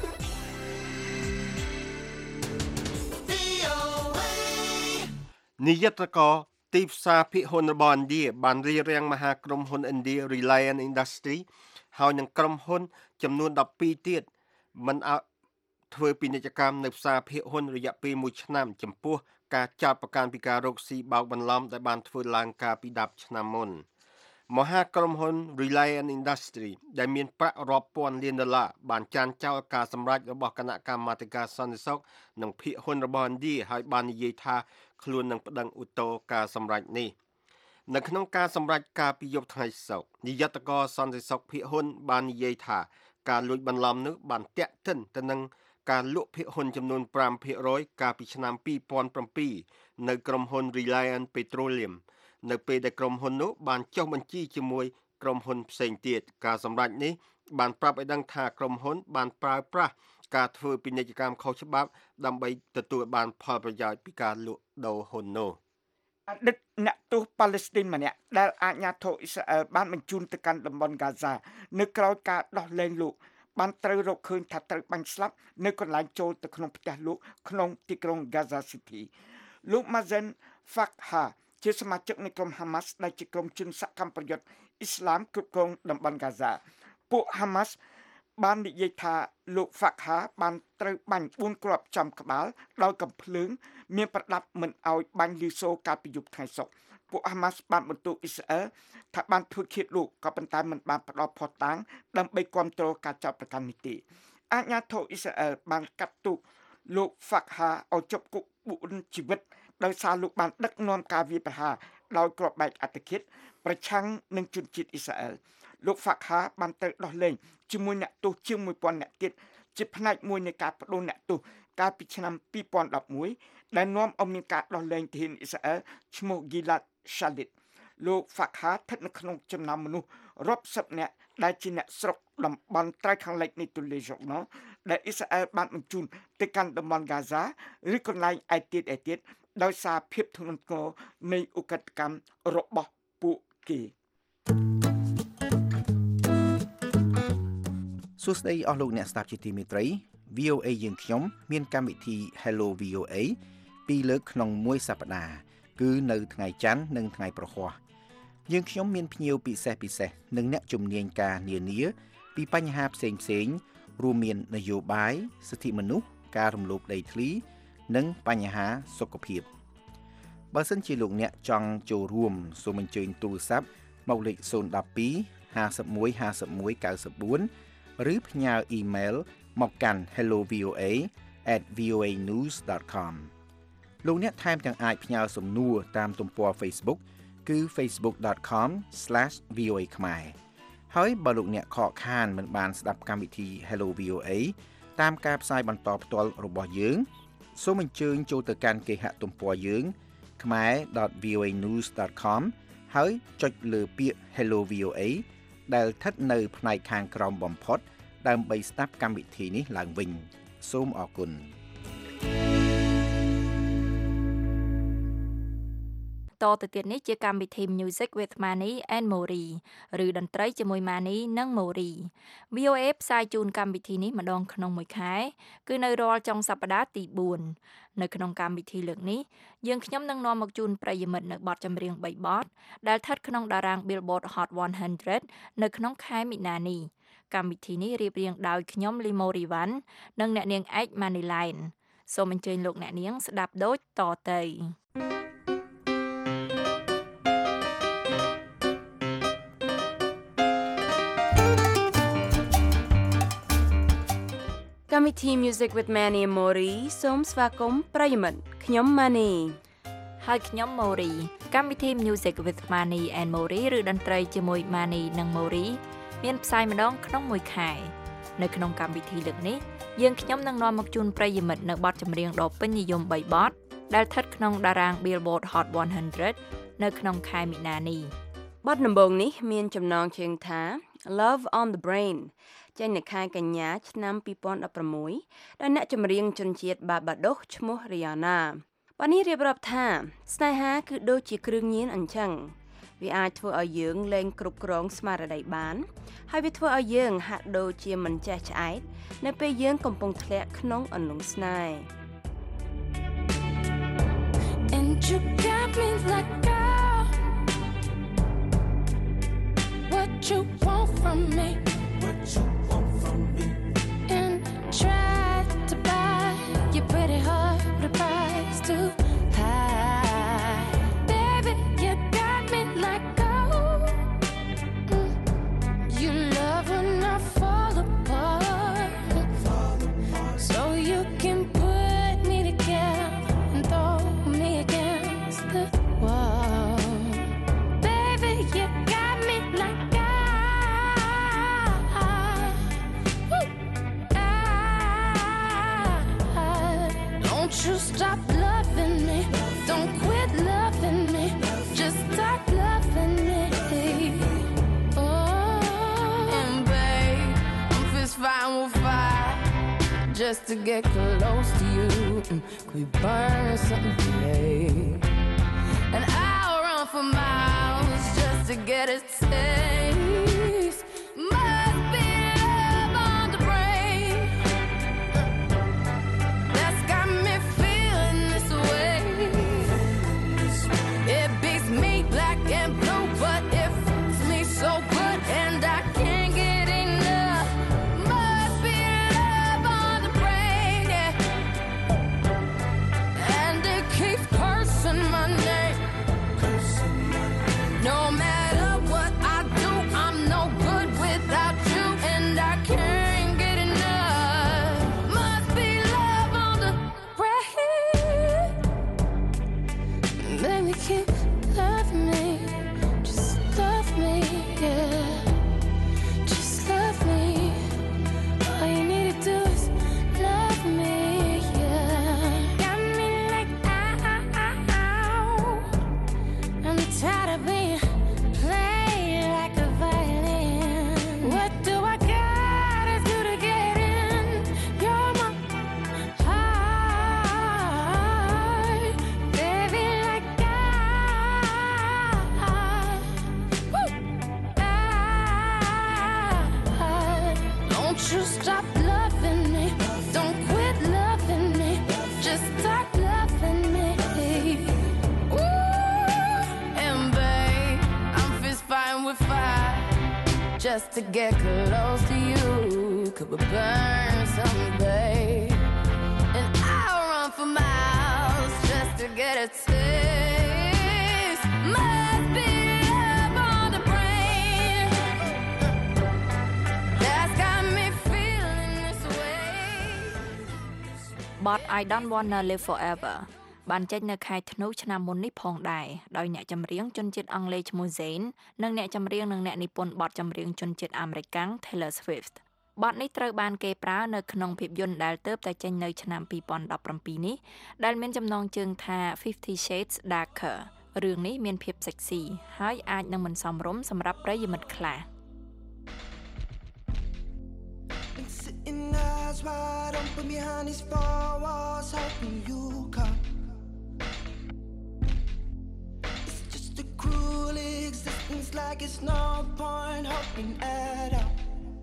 វី អូ เอនាយកករទីផ្សារភាគហ៊ុនរបស់ឥណ្ឌាបានរៀបរៀងមហាក្រុមហ៊ុនឥណ្ឌា Reliance Industry ហើយនឹងក្រុមហ៊ុនចំនួនដប់ពីរទៀតមិនឲ្យធ្វើពាណិជ្ជកម្មនៅផ្សារភាគហ៊ុនរយៈពេលមួយឆ្នាំចំពោះការចោទប្រកាន់ពីការរកស៊ីបោកបន្លំដែលបានធ្វើឡើងកាលពីដប់ឆ្នាំមុនមហាក្រុមហ៊ុន Reliance Industry ដែលមានប្រាក់រាប់ពាន់លានដុល្លារបានចាន់ចោលការសម្រេចរបស់គណៈកម្មាធិការសន្តិសុខនិងភាគហ៊ុនរបស់ឥណ្ឌាហើយបាននិយាយថាខ្លួននឹងប្តឹងឧទ្ធរណ៍ការសម្រេចនេះនៅក្នុងការសម្រេចការពីយប់ថ្ងៃសុក្រនាយកករសន្តិសុខភាគហ៊ុនបាននិយាយថាការលួចបន្លំនោះបានតាក់ទិនទៅនឹងការលក់ភាគហ៊ុនចំនួន ប្រាំភាគរយ កាលពីឆ្នាំពីរពាន់ប្រាំពីរនៅក្រុមហ៊ុន Reliance Petroleum នៅពេលដែលក្រុមហ៊ុននោះបានចុះបញ្ជីជាមួយក្រុមហ៊ុនផ្សេងទៀតការសម្រេចនេះបានប្រាប់ឲ្យដឹងថាក្រុមហ៊ុនបានប្រើប្រាស់ការធ្វើពាណិជ្ជកម្មខុសច្បាប់ដើម្បីទទួលបានផលប្រយោជន៍ពីការលក់ដូរហ៊ុននោះអតីតអ្នកទោសប៉ាឡេស្ទីនម្នាក់ដែលអាជ្ញាធរអ៊ីស្រាអែលបានបញ្ជូនទៅកាន់តំបន់ហ្គាហ្សានៅក្រៅការដោះលែងលោកបានត្រូវរកឃើញថាត្រូវបាញ់ស្លាប់នៅកន្លែងចូលទៅក្នុងផ្ទះលោកក្នុងទីក្រុង Gaza City លោក Mazen Fakha ជាសមាជិកនៃក្រុម Hamas ដែលជាក្រុមជនសកម្មប្រយុទ្ធអ៊ីស្លាមគ្រប់គ្រងតំបន់ Gaza ពួក Hamas បាននិយាយថាលោក Fakha បានត្រូវបាញ់បួនគ្រាប់ចំក្បាលដោយកាំភ្លើងមានប្រដាប់មិនឲ្យបាញ់លីសូកាលពីយប់ថ្ងៃសុក្រពួក Hamas បានបន្ទោសអ៊ីស្រាអែលថាបានធ្វើឃាតលោកក៏ប៉ុន្តែមិនបានផ្ដល់ភស្តុតាងដើម្បីគាំទ្រការចោទប្រកាន់នេះទេអាជ្ញាធរអ៊ីស្រាអែលបានកាត់ទោសលោក Fakha ឲ្យជាប់គុកបួនជីវិតដោយសារលោកបានដឹកនាំការវាយប្រហារដោយគ្រាប់បែកអត្តឃាតប្រឆាំងនឹងជនជាតិអ៊ីស្រាអែលលោក Fakha បានទៅដោះលែងជាមួយអ្នកទោសជាងមួយពាន់នាក់ទៀតជាផ្នែកមួយនៃការប្តូរអ្នកទោសកាលពីឆ្នាំពីរពាន់ដប់មួយដែលនាំឲ្យមានការដោះលែងទាហានអ៊ីស្រាអែលឈ្មោះ Gilad Shalit លោក Fakha ស្ថិតនៅក្នុងចំណោមមនុស្សរាប់សិបនាក់ដែលជាអ្នកស្រុកតំបន់ត្រើយខាងលិចនៃទន្លេយ៉ូណូដែលអ៊ីស្រាអែលបានបញ្ជូនទៅកាន់តំបន់ Gaza ឬកន្លែងឯទៀតឯទៀតដោយសារភាពធ្ងន់ធ្ងរនៃឧក្រិដ្ឋកម្មរបស់ពួកគេសួស្តីអស់លោកអ្នកស្ដាប់ជាទីមេត្រី វី អូ เอ យើងខ្ញុំមានកម្មវិធី Hello វី អូ เอ ពីរលើកក្នុងមួយសប្តាហ៍គឺនៅថ្ងៃច័ន្ទនិងថ្ងៃប្រហ័សយើងខ្ញុំមានភ្ញៀវពិសេសពិសេសនិងអ្នកជំនាញការនានាពីបញ្ហាផ្សេងផ្សេងរួមមាននយោបាយសិទ្ធិមនុស្សការរំលោភដីធ្លីនិងបញ្ហាសុខភាពបើសិនជាលោកអ្នកចង់ចូលរួមសូមអញ្ជើញទូរស័ព្ទមកលេខศูนย์ หนึ่ง สอง ห้า หนึ่ง ห้า หนึ่ง เก้า สี่ ឬផ្ញើអ៊ីមែលមកកាន់ hello v o a at v o a news dot com លោកអ្នកថែមទាំងអាចផ្ញើសំណួរតាមទំព័រ Facebook គឺ facebook dot com slash v o a ខ្មែរហើយបើលោកអ្នកខកខានមិនបានស្ដាប់កម្មវិធី Hello វី អូ เอ តាមការផ្សាយបន្តផ្ទាល់របស់យើងសូមអញ្ជើញចូលទៅកាន់គេហទំព័រយើង khmae dot v o a news dot com ហើយចុចលើពាក្យ Hello វី អូ เอ ដែលស្ថិតនៅផ្នែកខាងក្រោមបំផុតដើម្បីស្ដាប់កម្មវិធីនេះឡើងវិញសូមអរគុណតទៅទៀតនេះជាកម្មវិធី Music with Mani and Mori ឬតន្ត្រីជាមួយ Mani និង Mori វី អូ เอ ផ្សាយជូនកម្មវិធីនេះម្ដងក្នុងមួយខែគឺនៅរាល់ចុងសប្តាហ៍ទីបួននៅក្នុងកម្មវិធីលើកនេះយើងខ្ញុំនឹងនាំមកជូនប្រិយមិត្តនៅបទចម្រៀងបីបទដែលស្ថិតក្នុងតារាង Billboard Hot one-hundred នៅក្នុងខែមីនានេះកម្មវិធីនេះរៀបរៀងដោយខ្ញុំលីម៉ូរីវ៉ាន់និងអ្នកនាងឯក Maniline សូមអញ្ជើញលោកអ្នកនាងស្ដាប់ដូចតទៅកម្មវិធី Music with Mani and Mori សូមស្វាគមន៍ប្រិយមិត្តខ្ញុំ Mani ហើយខ្ញុំ Mori កម្មវិធី Music with Mani and Mori ឬតន្ត្រីជាមួយ Mani និង Mori មានផ្សាយម្ដងក្នុងមួយខែនៅក្នុងកម្មវិធីលើកនេះយើងខ្ញុំនឹងនាំមកជូនប្រិយមិត្តនៅបទចម្រៀងដ៏ពេញនិយមបីបទដែលស្ថិតក្នុងតារាង Billboard Hot one-hundred នៅក្នុងខែមីនានេះបទដំបូងនេះមានចំណងជើងថា Love on the Brainចេញនៅខែកញ្ញាឆ្នាំtwo thousand sixteenដោយអ្នកចម្រៀងជនជាតិបាបាដូសឈ្មោះ Rihanna បទនេះរៀបរាប់ថាស្នេហាគឺដូចជាគ្រឿងញៀនអញ្ចឹងវាអាចធ្វើឲ្យយើងលែងគ្រប់គ្រងស្មារតីបានហើយវាធ្វើឲ្យយើងហាក់ដូចជាមិនចេះឆ្អែតនៅពេលយើងកំពុងធ្លាក់ក្នុងអន្លង់ស្នេហ៍ And you got me like girl What you want from me What you want from me And try to buy your pretty heart with a price too high Baby, you got me like gold mm. You love when I fall apart So you can put me together and throw me against the wall Baby, you got me like Don't you stop loving me Don't quit loving me Just stop loving me Oh And babe I'm fist fighting with fire Just to get close to you Could we burn something today And I'll run for miles Just to get a taste Must be love on the brain That's got me feeling this way It beats me black and blue But it fits me so good And I can't get enough Must be love on the brain yeah. And it keeps cursing my name No matter what I do I'm no good without you And I can't get enough Must be love on the brain Baby, keep loving me Just love me, yeah Just love me All you need to do is love me, yeah Got me like ow I'm tired of being played like a violin What do I gotta do to get in? You're my heart Baby, like I Woo! I Don't you stop loving me Don't quit loving me Just stop loving me Ooh, and babe, I'm fist fighting with fire Just to get close to you Could we burn something, babe And I'll run for miles Just to get a taste Must be love on the brain That's got me feeling this way បទ I Don't Wanna Live Forever បានចេញនៅខែធ្នូឆ្នាំមុននេះផងដែរដោយអ្នកចម្រៀងជនជាតិអង់គ្លេសឈ្មោះ Zayn និងអ្នកចម្រៀងនិងអ្នកនិពន្ធបទចម្រៀងជនជាតិអាមេរិក Taylor Swift បទនេះត្រូវបានគេប្រើនៅក្នុងភាពយន្តដែលទើបតែចេញនៅឆ្នាំពីរពាន់ដប់ប្រាំពីរនេះដែលមានចំណងជើងថា Fifty Shades Darker រឿងនេះមានភាពសេកស៊ីហើយអាចនឹងមិនសមរម្យសម្រាប់ប្រិយមិត្តខ្លះ Sitting eyes wide open behind these four walls, hoping you come. It's just a cruel existence, like it's no point hoping at all.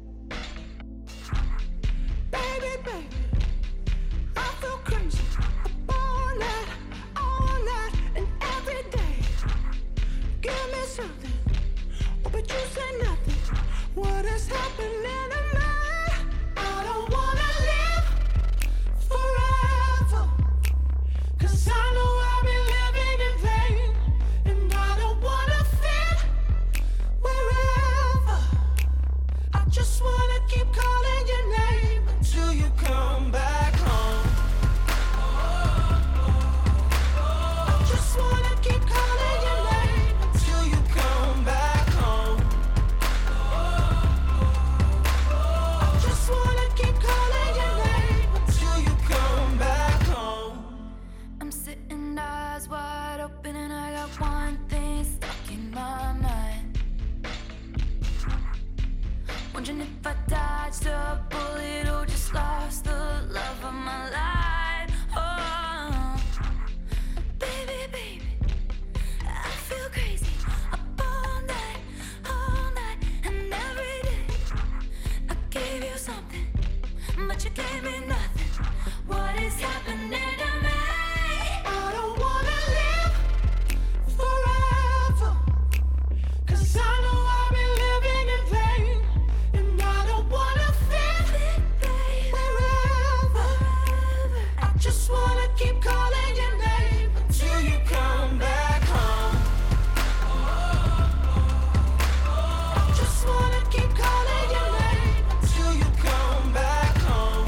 Baby, baby, I feel crazy all night, all night, and every day. Give me something, oh, but you say nothing. What is happening to me? I don't wanna live forever, 'cause I know I've been living in vain, and I don't wanna fit wherever. I just wanna keep calling your name until you come back home. I just wanna keep calling your name until you come back home. I just wanna keep calling your name until you come back home. I'm sitting eyes wide open and I got one thing stuck in my mind. Wondering if I dodged a bullet or just lost the love of my life. Oh, baby, baby, I feel crazy up all night, all night, and every day. I gave you something, but you gave me nothing. What is happening to me? I don't wanna live forever, 'cause I know I've been living in vain, and I don't wanna fit wherever. I just wanna keep calling your name until you come back home. I just wanna keep calling your name until you come back home.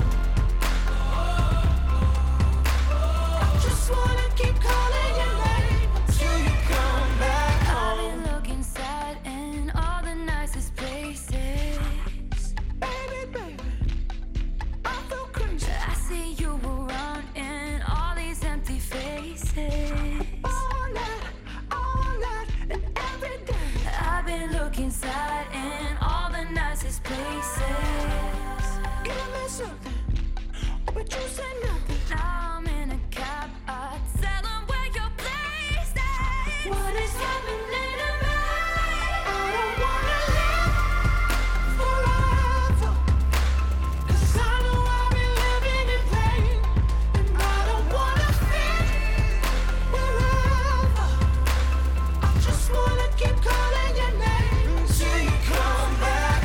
I just wanna keep calling your name until you come back I've home. been looking sad in all the nicest places. Baby, baby, I feel crazy. I see you around in all these empty faces. All night, all night, and every day. I've been looking sad in all the nicest places. Give me something, oh, but you say nothing. Now I'm in a cab, I tell 'em where your place is. What is happening to me? I don't wanna live forever, 'cause I know I've been living in vain, and I don't wanna fit wherever. I just wanna keep calling your name until you come back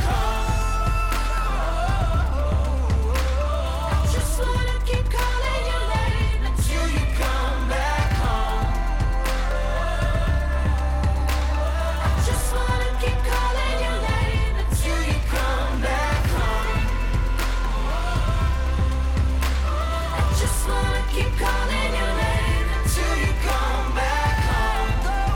home. I just wanna keep calling your name until you come back home. I just wanna keep calling your name until you come back home. I just wanna keep calling your name until you come back home.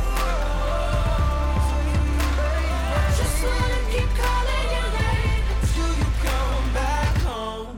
I just wanna keep calling your name until you come back home.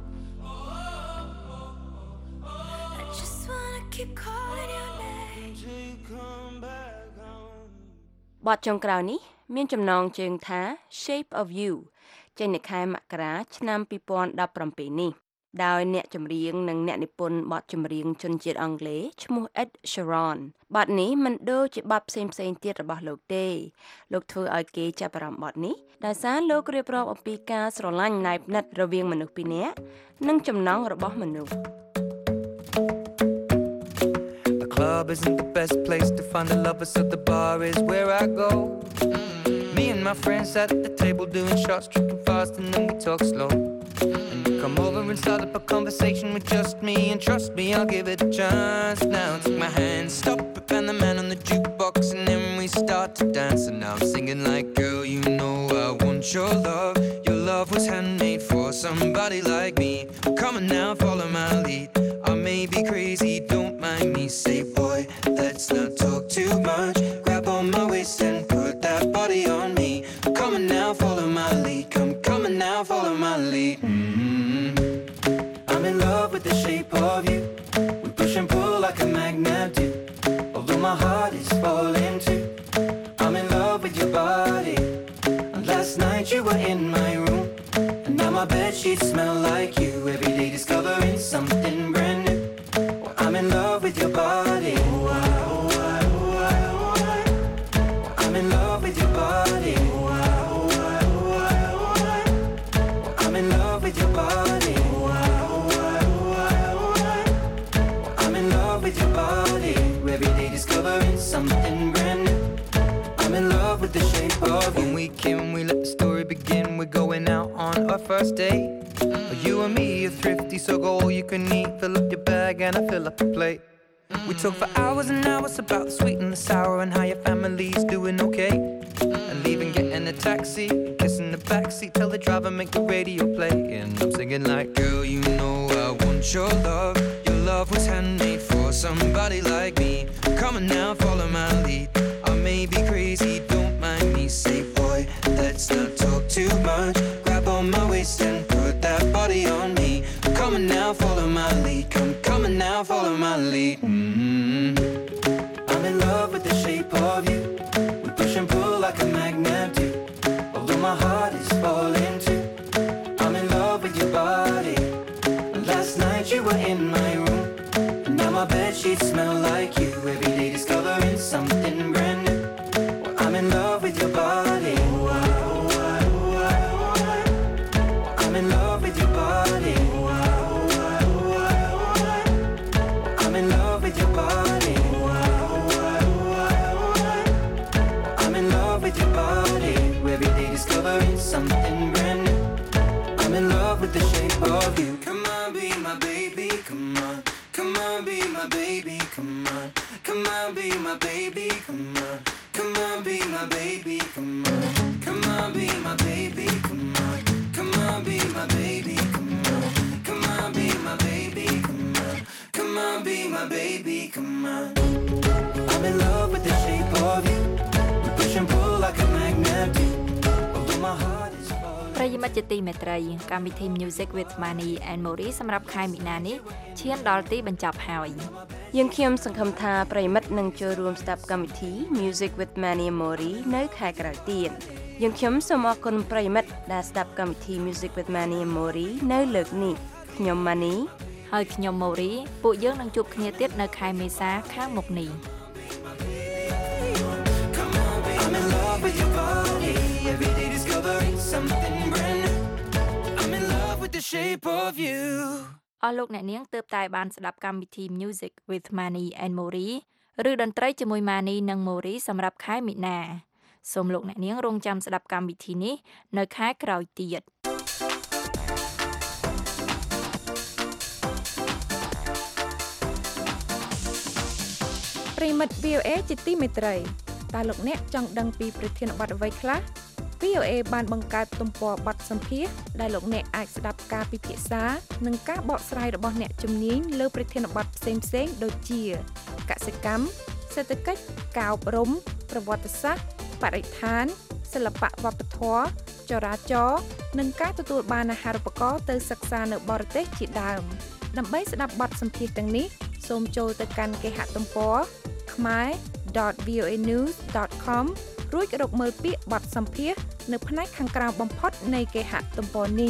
I just wanna keep calling your name. Until you come back home. បទចុងក្រោយនេះមានចំណងជើងថា Shape of You ចេញនៅខែមករាឆ្នាំពីរពាន់ដប់ប្រាំពីរនេះដោយអ្នកចម្រៀងនិងអ្នកនិពន្ធបទចម្រៀងជនជាតិអង់គ្លេសឈ្មោះ Ed Sheeran បទនេះមិនដូចជាបទផ្សេងផ្សេងៗទៀតរបស់លោកទេលោកធ្វើឲ្យគេចាប់អារម្មណ៍បទនេះដោយសារលោករៀបរាប់អំពីការស្រឡាញ់ណែបណិតរវាងមនុស្សពីរនាក់និងចំណងរបស់មនុស្ស The club isn't the best place to find the lovers, so the bar is where I go. Me and my friends at the table doing shots, tripping fast, and then we talk slow. And you come over and start up a conversation with just me, and trust me, I'll give it a chance. Now take my hand, stop it, and the man on the jukebox, and then we start to dance. And now I'm singing like, girl, you know I want your love. Your love was handmade for somebody like me. Come on now, follow my lead. I may be crazy, don't mind me let's not talk too much. Grab on my waist and put that body on me. Come on now, follow my lead. Come, come on now, follow my lead. Mm-hmm. I'm in love with the shape of you. We push and pull like a magnet do. Although my heart is falling too. I'm in love with your body. And last night you were in my room. And now my bedsheets smell like you. Every day discovering something brand new. Well, I'm in love with your body. Oh, I, oh, I, oh, I, oh, I. Well, I'm in love with your body. Oh, I, oh, I, oh, I, oh, I. Well, I'm in love with your body. Oh, I, oh, I, oh, I, oh, I. Well, I'm in love with your body. Every day discovering something brand new. I'm in love with the shape of you. When we came, we let the story begin. We're going out on our first date. You and me are thrifty, so go all you can eat. Fill up your bag and I fill up the plate. We talk for hours and hours about the sweet and the sour and how your family's doing okay. And leaving, getting a taxi, kissing the backseat, tell the driver make the radio play. And I'm singing like, girl, you know I want your love. Your love was handmade for somebody like me. Come on now, follow my lead. I may be crazy, don't mind me. Say, boy, let's not talk too much. Grab on my waist and put that body on me. Come on now, follow my lead. Come, come on now, follow my lead. Mm-hmm. I'm in love with the shape of you. We push and pull like a magnet do. Although my heart is falling too. I'm in love with your body. Last night you were in my room. And now my bedsheets smell like you. Every day discovering something brand new. Well, I'm in love with your body. Oh, I, oh, I, oh, I, oh, I. Well, I'm in love with your body. Oh, I, oh, I, oh, I, oh, I. Well, I'm in love with your body. Oh, I, oh, I, oh, I, oh, I. Well, I'm in love with your body. Every day discovering something brand new. I'm in love with the shape of you. Come on, be my baby, come on. Come on, be my baby, come on. Come on, be my baby, come on. Come on, be my baby, come on. Come on, be my baby, come on. Come on, be my baby, come on. Come on, be my baby, come on. Come on, be my baby, come on. I'm in love with the shape of you. We push and pull like a magnet do. Although my heart is ប្រិយមិត្តជាទីមេត្រីកម្មវិធី Music with Money and Mori សម្រាប់ខែមីនានេះឈានដល់ទីបញ្ចប់ហើយយើងខ្ញុំសង្ឃឹមថាប្រិយមិត្តនឹងចូលរួមស្ដាប់កម្មវិធី Music with Money and Mori នៅខែក្រោយទៀតយើងខ្ញុំសូមអរគុណប្រិយមិត្តដែលស្ដាប់កម្មវិធី Music with Money and Mori នៅលើកនេះខ្ញុំ Money ហើយខ្ញុំ Mori ពួកយើងនឹងជួបគ្នាទៀតនៅខែមេសាខាងមុខនេះ I'm in love with your body. Every day discovering something brand new. I'm in love with the shape of you. អស់លោកអ្នកនាងទើបតែបានស្ដាប់កម្មវិធី Music with Money and Mori ឬតន្ត្រីជាមួយ Money និង Mori សម្រាប់ខែមីនាសូមលោកអ្នកនាងរងចាំស្ដាប់កម្មវិធីនេះនៅខែក្រោយទៀតប្រិមិត្ត វី អូ เอ ជាទីមេត្រីតើលោកអ្នកចង់ដឹងពីប្រធានបទអ្វីខ្លះ វី អូ เอ បានបង្កើតទំព័របទសម្ភាសន៍ដែលលោកអ្នកអាចស្ដាប់ការពិភាក្សានិងការបកស្រាយរបស់អ្នកជំនាញលើប្រធានបទផ្សេងៗដូចជាកសិកម្មសេដ្ឋកិច្ចការអប់រំប្រវត្តិសាស្ត្របរិស្ថានសិល្បៈវប្បធម៌ចរាចរណ៍និងការទទួលបានអាហារូបករណ៍ទៅសិក្សានៅបរទេសជាដើមដើម្បីស្ដាប់បទសម្ភាសន៍ទាំងនេះសូមចូលទៅកាន់គេហទំព័រ khmer dot v o a news dot com រួចរកមើលពាក្យបទសម្ភាសន៍នៅផ្នែកខាងក្រោមបំផុតនៃគេហទំព័រនេះ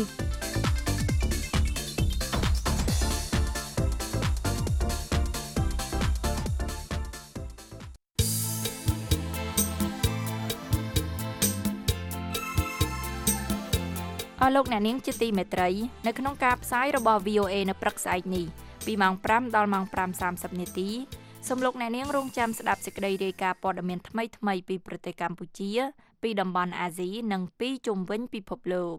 អស់លោកអ្នកនាងជាទីមេត្រីនៅក្នុងការផ្សាយរបស់ វី អូ เอ នៅព្រឹកស្អែកនេះពីម៉ោងfiveដល់ម៉ោងfiveសាមសិបនាទីសូមលោកអ្នកនាងរងចាំស្ដាប់សេចក្តីរាយការណ៍ព័ត៌មានថ្មីៗពីប្រទេសកម្ពុជាពីតំបន់អាស៊ីនិងពីជុំវិញពិភពលោក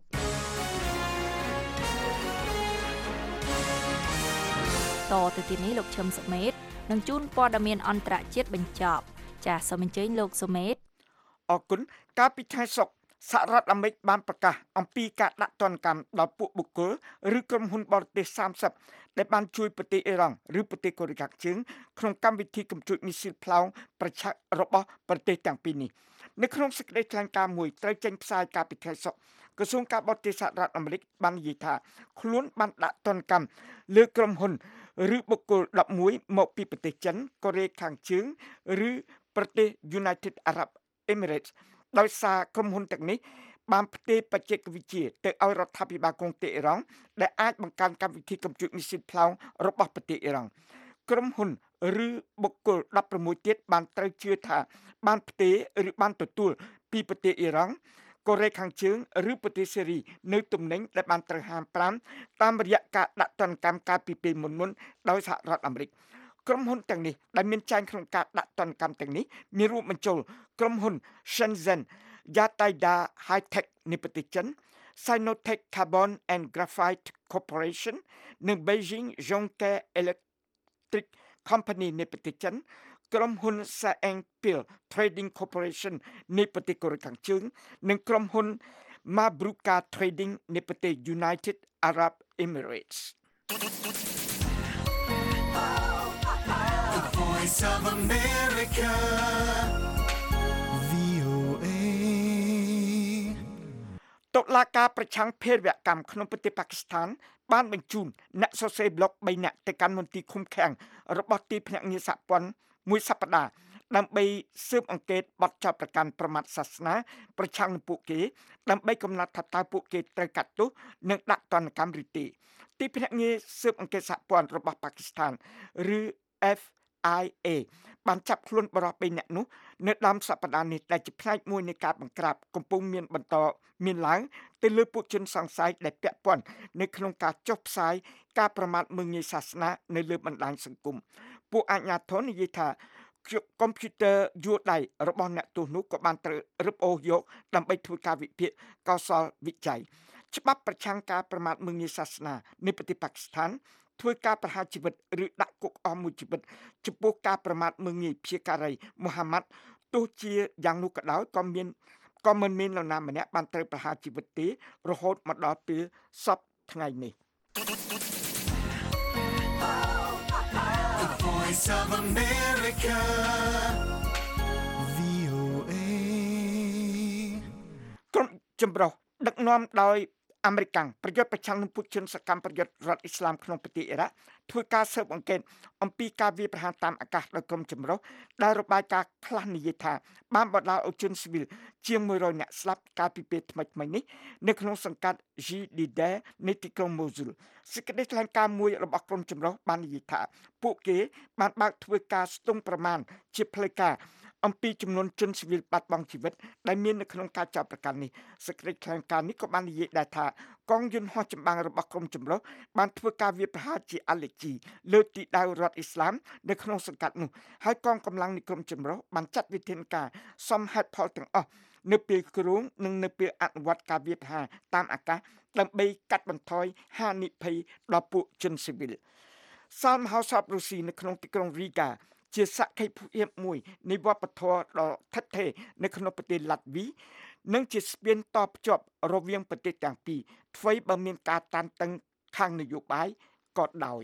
តទៅទីនេះលោកឈឹមសុមេតនឹងជូនព័ត៌មានអន្តរជាតិបញ្ចប់ចាសសូមអញ្ជើញលោកសុមេតអរគុណកាលពីថ្ងៃសុក្រសហរដ្ឋអាមេរិកបានប្រកាសអំពីការដាក់ទណ្ឌកម្មដល់ពួកបុគ្គលឬក្រុមហ៊ុនបរទេសសាមសិបដែលបានជួយប្រទេសអ៊ីរ៉ង់ឬប្រទេសកូរ៉េខាងជើងក្នុងកម្មវិធីកម្ពុជាមីស៊ីលផ្លោងប្រឆាំងរបស់ប្រទេសទាំងពីរនេះនៅក្នុងសេចក្តីថ្លែងការណ៍មួយត្រូវចេញផ្សាយកាលពីថ្ងៃសុក្រក្រសួងការបរទេសសហរដ្ឋអាមេរិកបាននិយាយថាខ្លួនបានដាក់ទណ្ឌកម្មលើក្រុមហ៊ុនឬបុគ្គលដប់មួយមកពីប្រទេសចិនកូរ៉េខាងជើងឬប្រទេស United Arab Emirates ដោយសារក្រុមហ៊ុនទាំងនេះបានផ្ទេរបច្ចេកវិទ្យាទៅឲ្យរដ្ឋាភិបាលក្រុងតេហ៍អ៊ីរ៉ង់ដែលអាចបង្កើនកម្មវិធីកម្ពុជាមីស៊ីលផ្លោងរបស់ប្រទេសអ៊ីរ៉ង់ក្រុមហ៊ុនឬបុគ្គលដប់ប្រាំមួយទៀតបានត្រូវជឿថាបានផ្ទេរឬបានទទួលពីប្រទេសអ៊ីរ៉ង់កូរ៉េខាងជើងឬប្រទេសសេរីនៅទំនិញដែលបានត្រូវហាមប្រាមតាមរយៈការដាក់ទណ្ឌកម្មកាលពីពេលមុនមុនដោយសហរដ្ឋអាមេរិកក្រុមហ៊ុនទាំងនេះដែលមានចែងក្នុងការដាក់ទណ្ឌកម្មទាំងនេះមានរួមបញ្ចូលក្រុមហ៊ុន Shenzhen Yataida High Tech នៃប្រទេសចិន Sinotech Carbon and Graphite Corporation និង Beijing Zhongke Electric Company នៃប្រទេសចិនក្រុមហ៊ុន Saengpil Trading Corporation នៃប្រទេសកូរ៉េខាងជើងនិងក្រុមហ៊ុន Mabruka Trading នៃប្រទេស United Arab Emirates The Voice of America តុលាការប្រឆាំងភេរវកម្មក្នុងប្រទេសប៉ាគីស្ថានបានបញ្ជូនអ្នកសរសេរប្លុកបីនាក់ទៅកាន់មន្ទីរឃុំឃាំងរបស់ទីភ្នាក់ងារសហព័ន្ធមួយសប្តាហ៍ដើម្បីស៊ើបអង្កេតបទចោទប្រកាន់ប្រមាថសាសនាប្រឆាំងនឹងពួកគេដើម្បីកំណត់ថាតើពួកគេត្រូវកាត់ទោសនិងដាក់ទណ្ឌកម្មឬទេទីភ្នាក់ងារស៊ើបអង្កេតសហព័ន្ធរបស់ប៉ាគីស្ថានឬ F I A បានចាប់ខ្លួនបរិបទបីនាក់នោះនៅដើមសប្តាហ៍នេះដែលជាផ្នែកមួយនៃការបង្ក្រាបកំពុងមានបន្តមានឡើងទៅលើពួកជនសង្ស័យដែលពាក់ព័ន្ធនៅក្នុងការចុះផ្សាយការប្រមាថមើលងាយសាសនានៅលើបណ្ដាញសង្គមពួកអាជ្ញាធរនិយាយថាកុំព្យូទ័រយួរដៃរបស់អ្នកទោសនោះក៏បានត្រូវរឹបអូសយកដើម្បីធ្វើការវិភាគកោសលវិច័យច្បាប់ប្រឆាំងការប្រមាថមើលងាយសាសនានៅប្រទេសប៉ាគីស្ថានធ្វើការប្រហារជីវិតឬដាក់គុកអស់មួយជីវិតចំពោះការប្រមាថមើលងាយព្យាការីមូហាម៉ាត់ទោះជាយ៉ាងនោះក៏ដោយក៏មានក៏មិនមាននរណាម្នាក់បានត្រូវប្រហារជីវិតទេរហូតមកដល់ពេលសពថ្ងៃនេះ The Voice of America ក្រុមចម្រុះដឹកនាំដោយអាមេរិកប្រយុទ្ធប្រឆាំងនឹងពួកជនសកម្មប្រយុទ្ធរដ្ឋអ៊ីស្លាមក្នុងប្រទេសអ៊ីរ៉ាក់ធ្វើការស៊ើបអង្កេតអំពីការវាយប្រហារតាមអាកាសដោយក្រុមចម្រុះដែលរបាយការណ៍ខ្លះនិយាយថាបានបណ្ដាលឲ្យជនស៊ីវិលជាងមួយរយនាក់ស្លាប់កាលពីពេលថ្មីៗនេះនៅក្នុងសង្កាត់ Jidideh នៃទីក្រុង Mosul សេចក្តីថ្លែងការណ៍មួយរបស់ក្រុមចម្រុះបាននិយាយថាពួកគេបានបើកធ្វើការស្ទង់ប្រមាណជាផ្លូវការអំពីចំនួនជនស៊ីវិលបាត់បង់ជីវិតដែលមាននៅក្នុងការចោទប្រកាន់នេះសេចក្តីថ្លែងការណ៍នេះក៏បាននិយាយដែរថាកងយន្តហោះចម្បាំងរបស់ក្រុមចម្រុះបានធ្វើការវាយប្រហារជាអាឡែជីលើទីដៅរដ្ឋអ៊ីស្លាមនៅក្នុងសង្កាត់នោះហើយកងកម្លាំងនៃក្រុមចម្រុះបានចាត់វិធានការសមហេតុផលទាំងអស់នៅពេលគ្រងនិងនៅពេលអនុវត្តការវាយប្រហារតាមអាកាសដើម្បីកាត់បន្ថយហានិភ័យដល់ពួកជនស៊ីវិលសាលមហោសពរុស្ស៊ីនៅក្នុងទីក្រុងរីកាជាសក្ខីភាពមួយនៃវប្បធម៌ដ៏ថិតថេរនៅក្នុងប្រទេសឡាត់វីនិងជាស្ពានតភ្ជាប់រវាងប្រទេសទាំងពីរថ្មីបើមានការតានតឹងខាងនយោបាយក៏ដោយ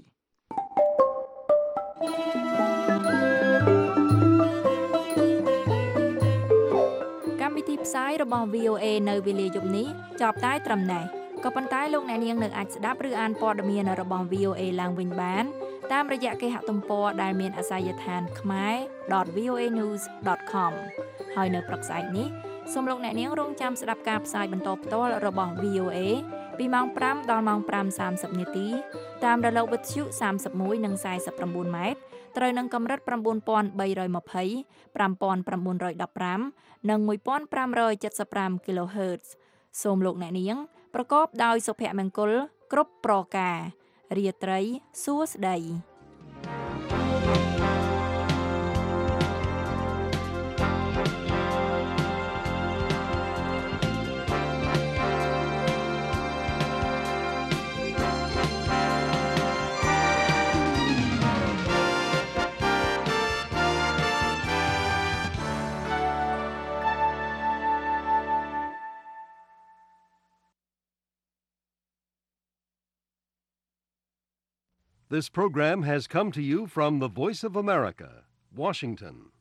កម្មវិធីផ្សាយរបស់ វី អូ អេ នៅវេលាយប់នេះចប់តែត្រឹមនេះក៏ប៉ុន្តែលោកអ្នកនាងនៅអាចស្ដាប់ឬអានព័ត៌មានរបស់ វី អូ អេ ឡើងវិញបានតាមរយៈគេហទំព័រដែលមានអាសយដ្ឋាន khmer dot v o a news dot com ហើយនៅព្រឹកស្អែកនេះសូមលោកអ្នកនាងរងចាំស្ដាប់ការផ្សាយបន្តផ្ទាល់របស់ វី អូ អេ ពីម៉ោងប្រាំដល់ម៉ោងប្រាំសាមសិបនាទីតាមរលកវិទ្យុសាមសិបមួយនិងសាយសិបប្រាំបួនម៉ែត្រត្រូវនឹងកម្រិត៩,៣២០ ៥,៩១៥ និង១,៥៧៥ kHz សូមលោកអ្នកនាងប្រកបដោយសុភមង្គលគ្រប់ប្រការរាត្រីសួស្តី This program has come to you from the Voice of America, Washington.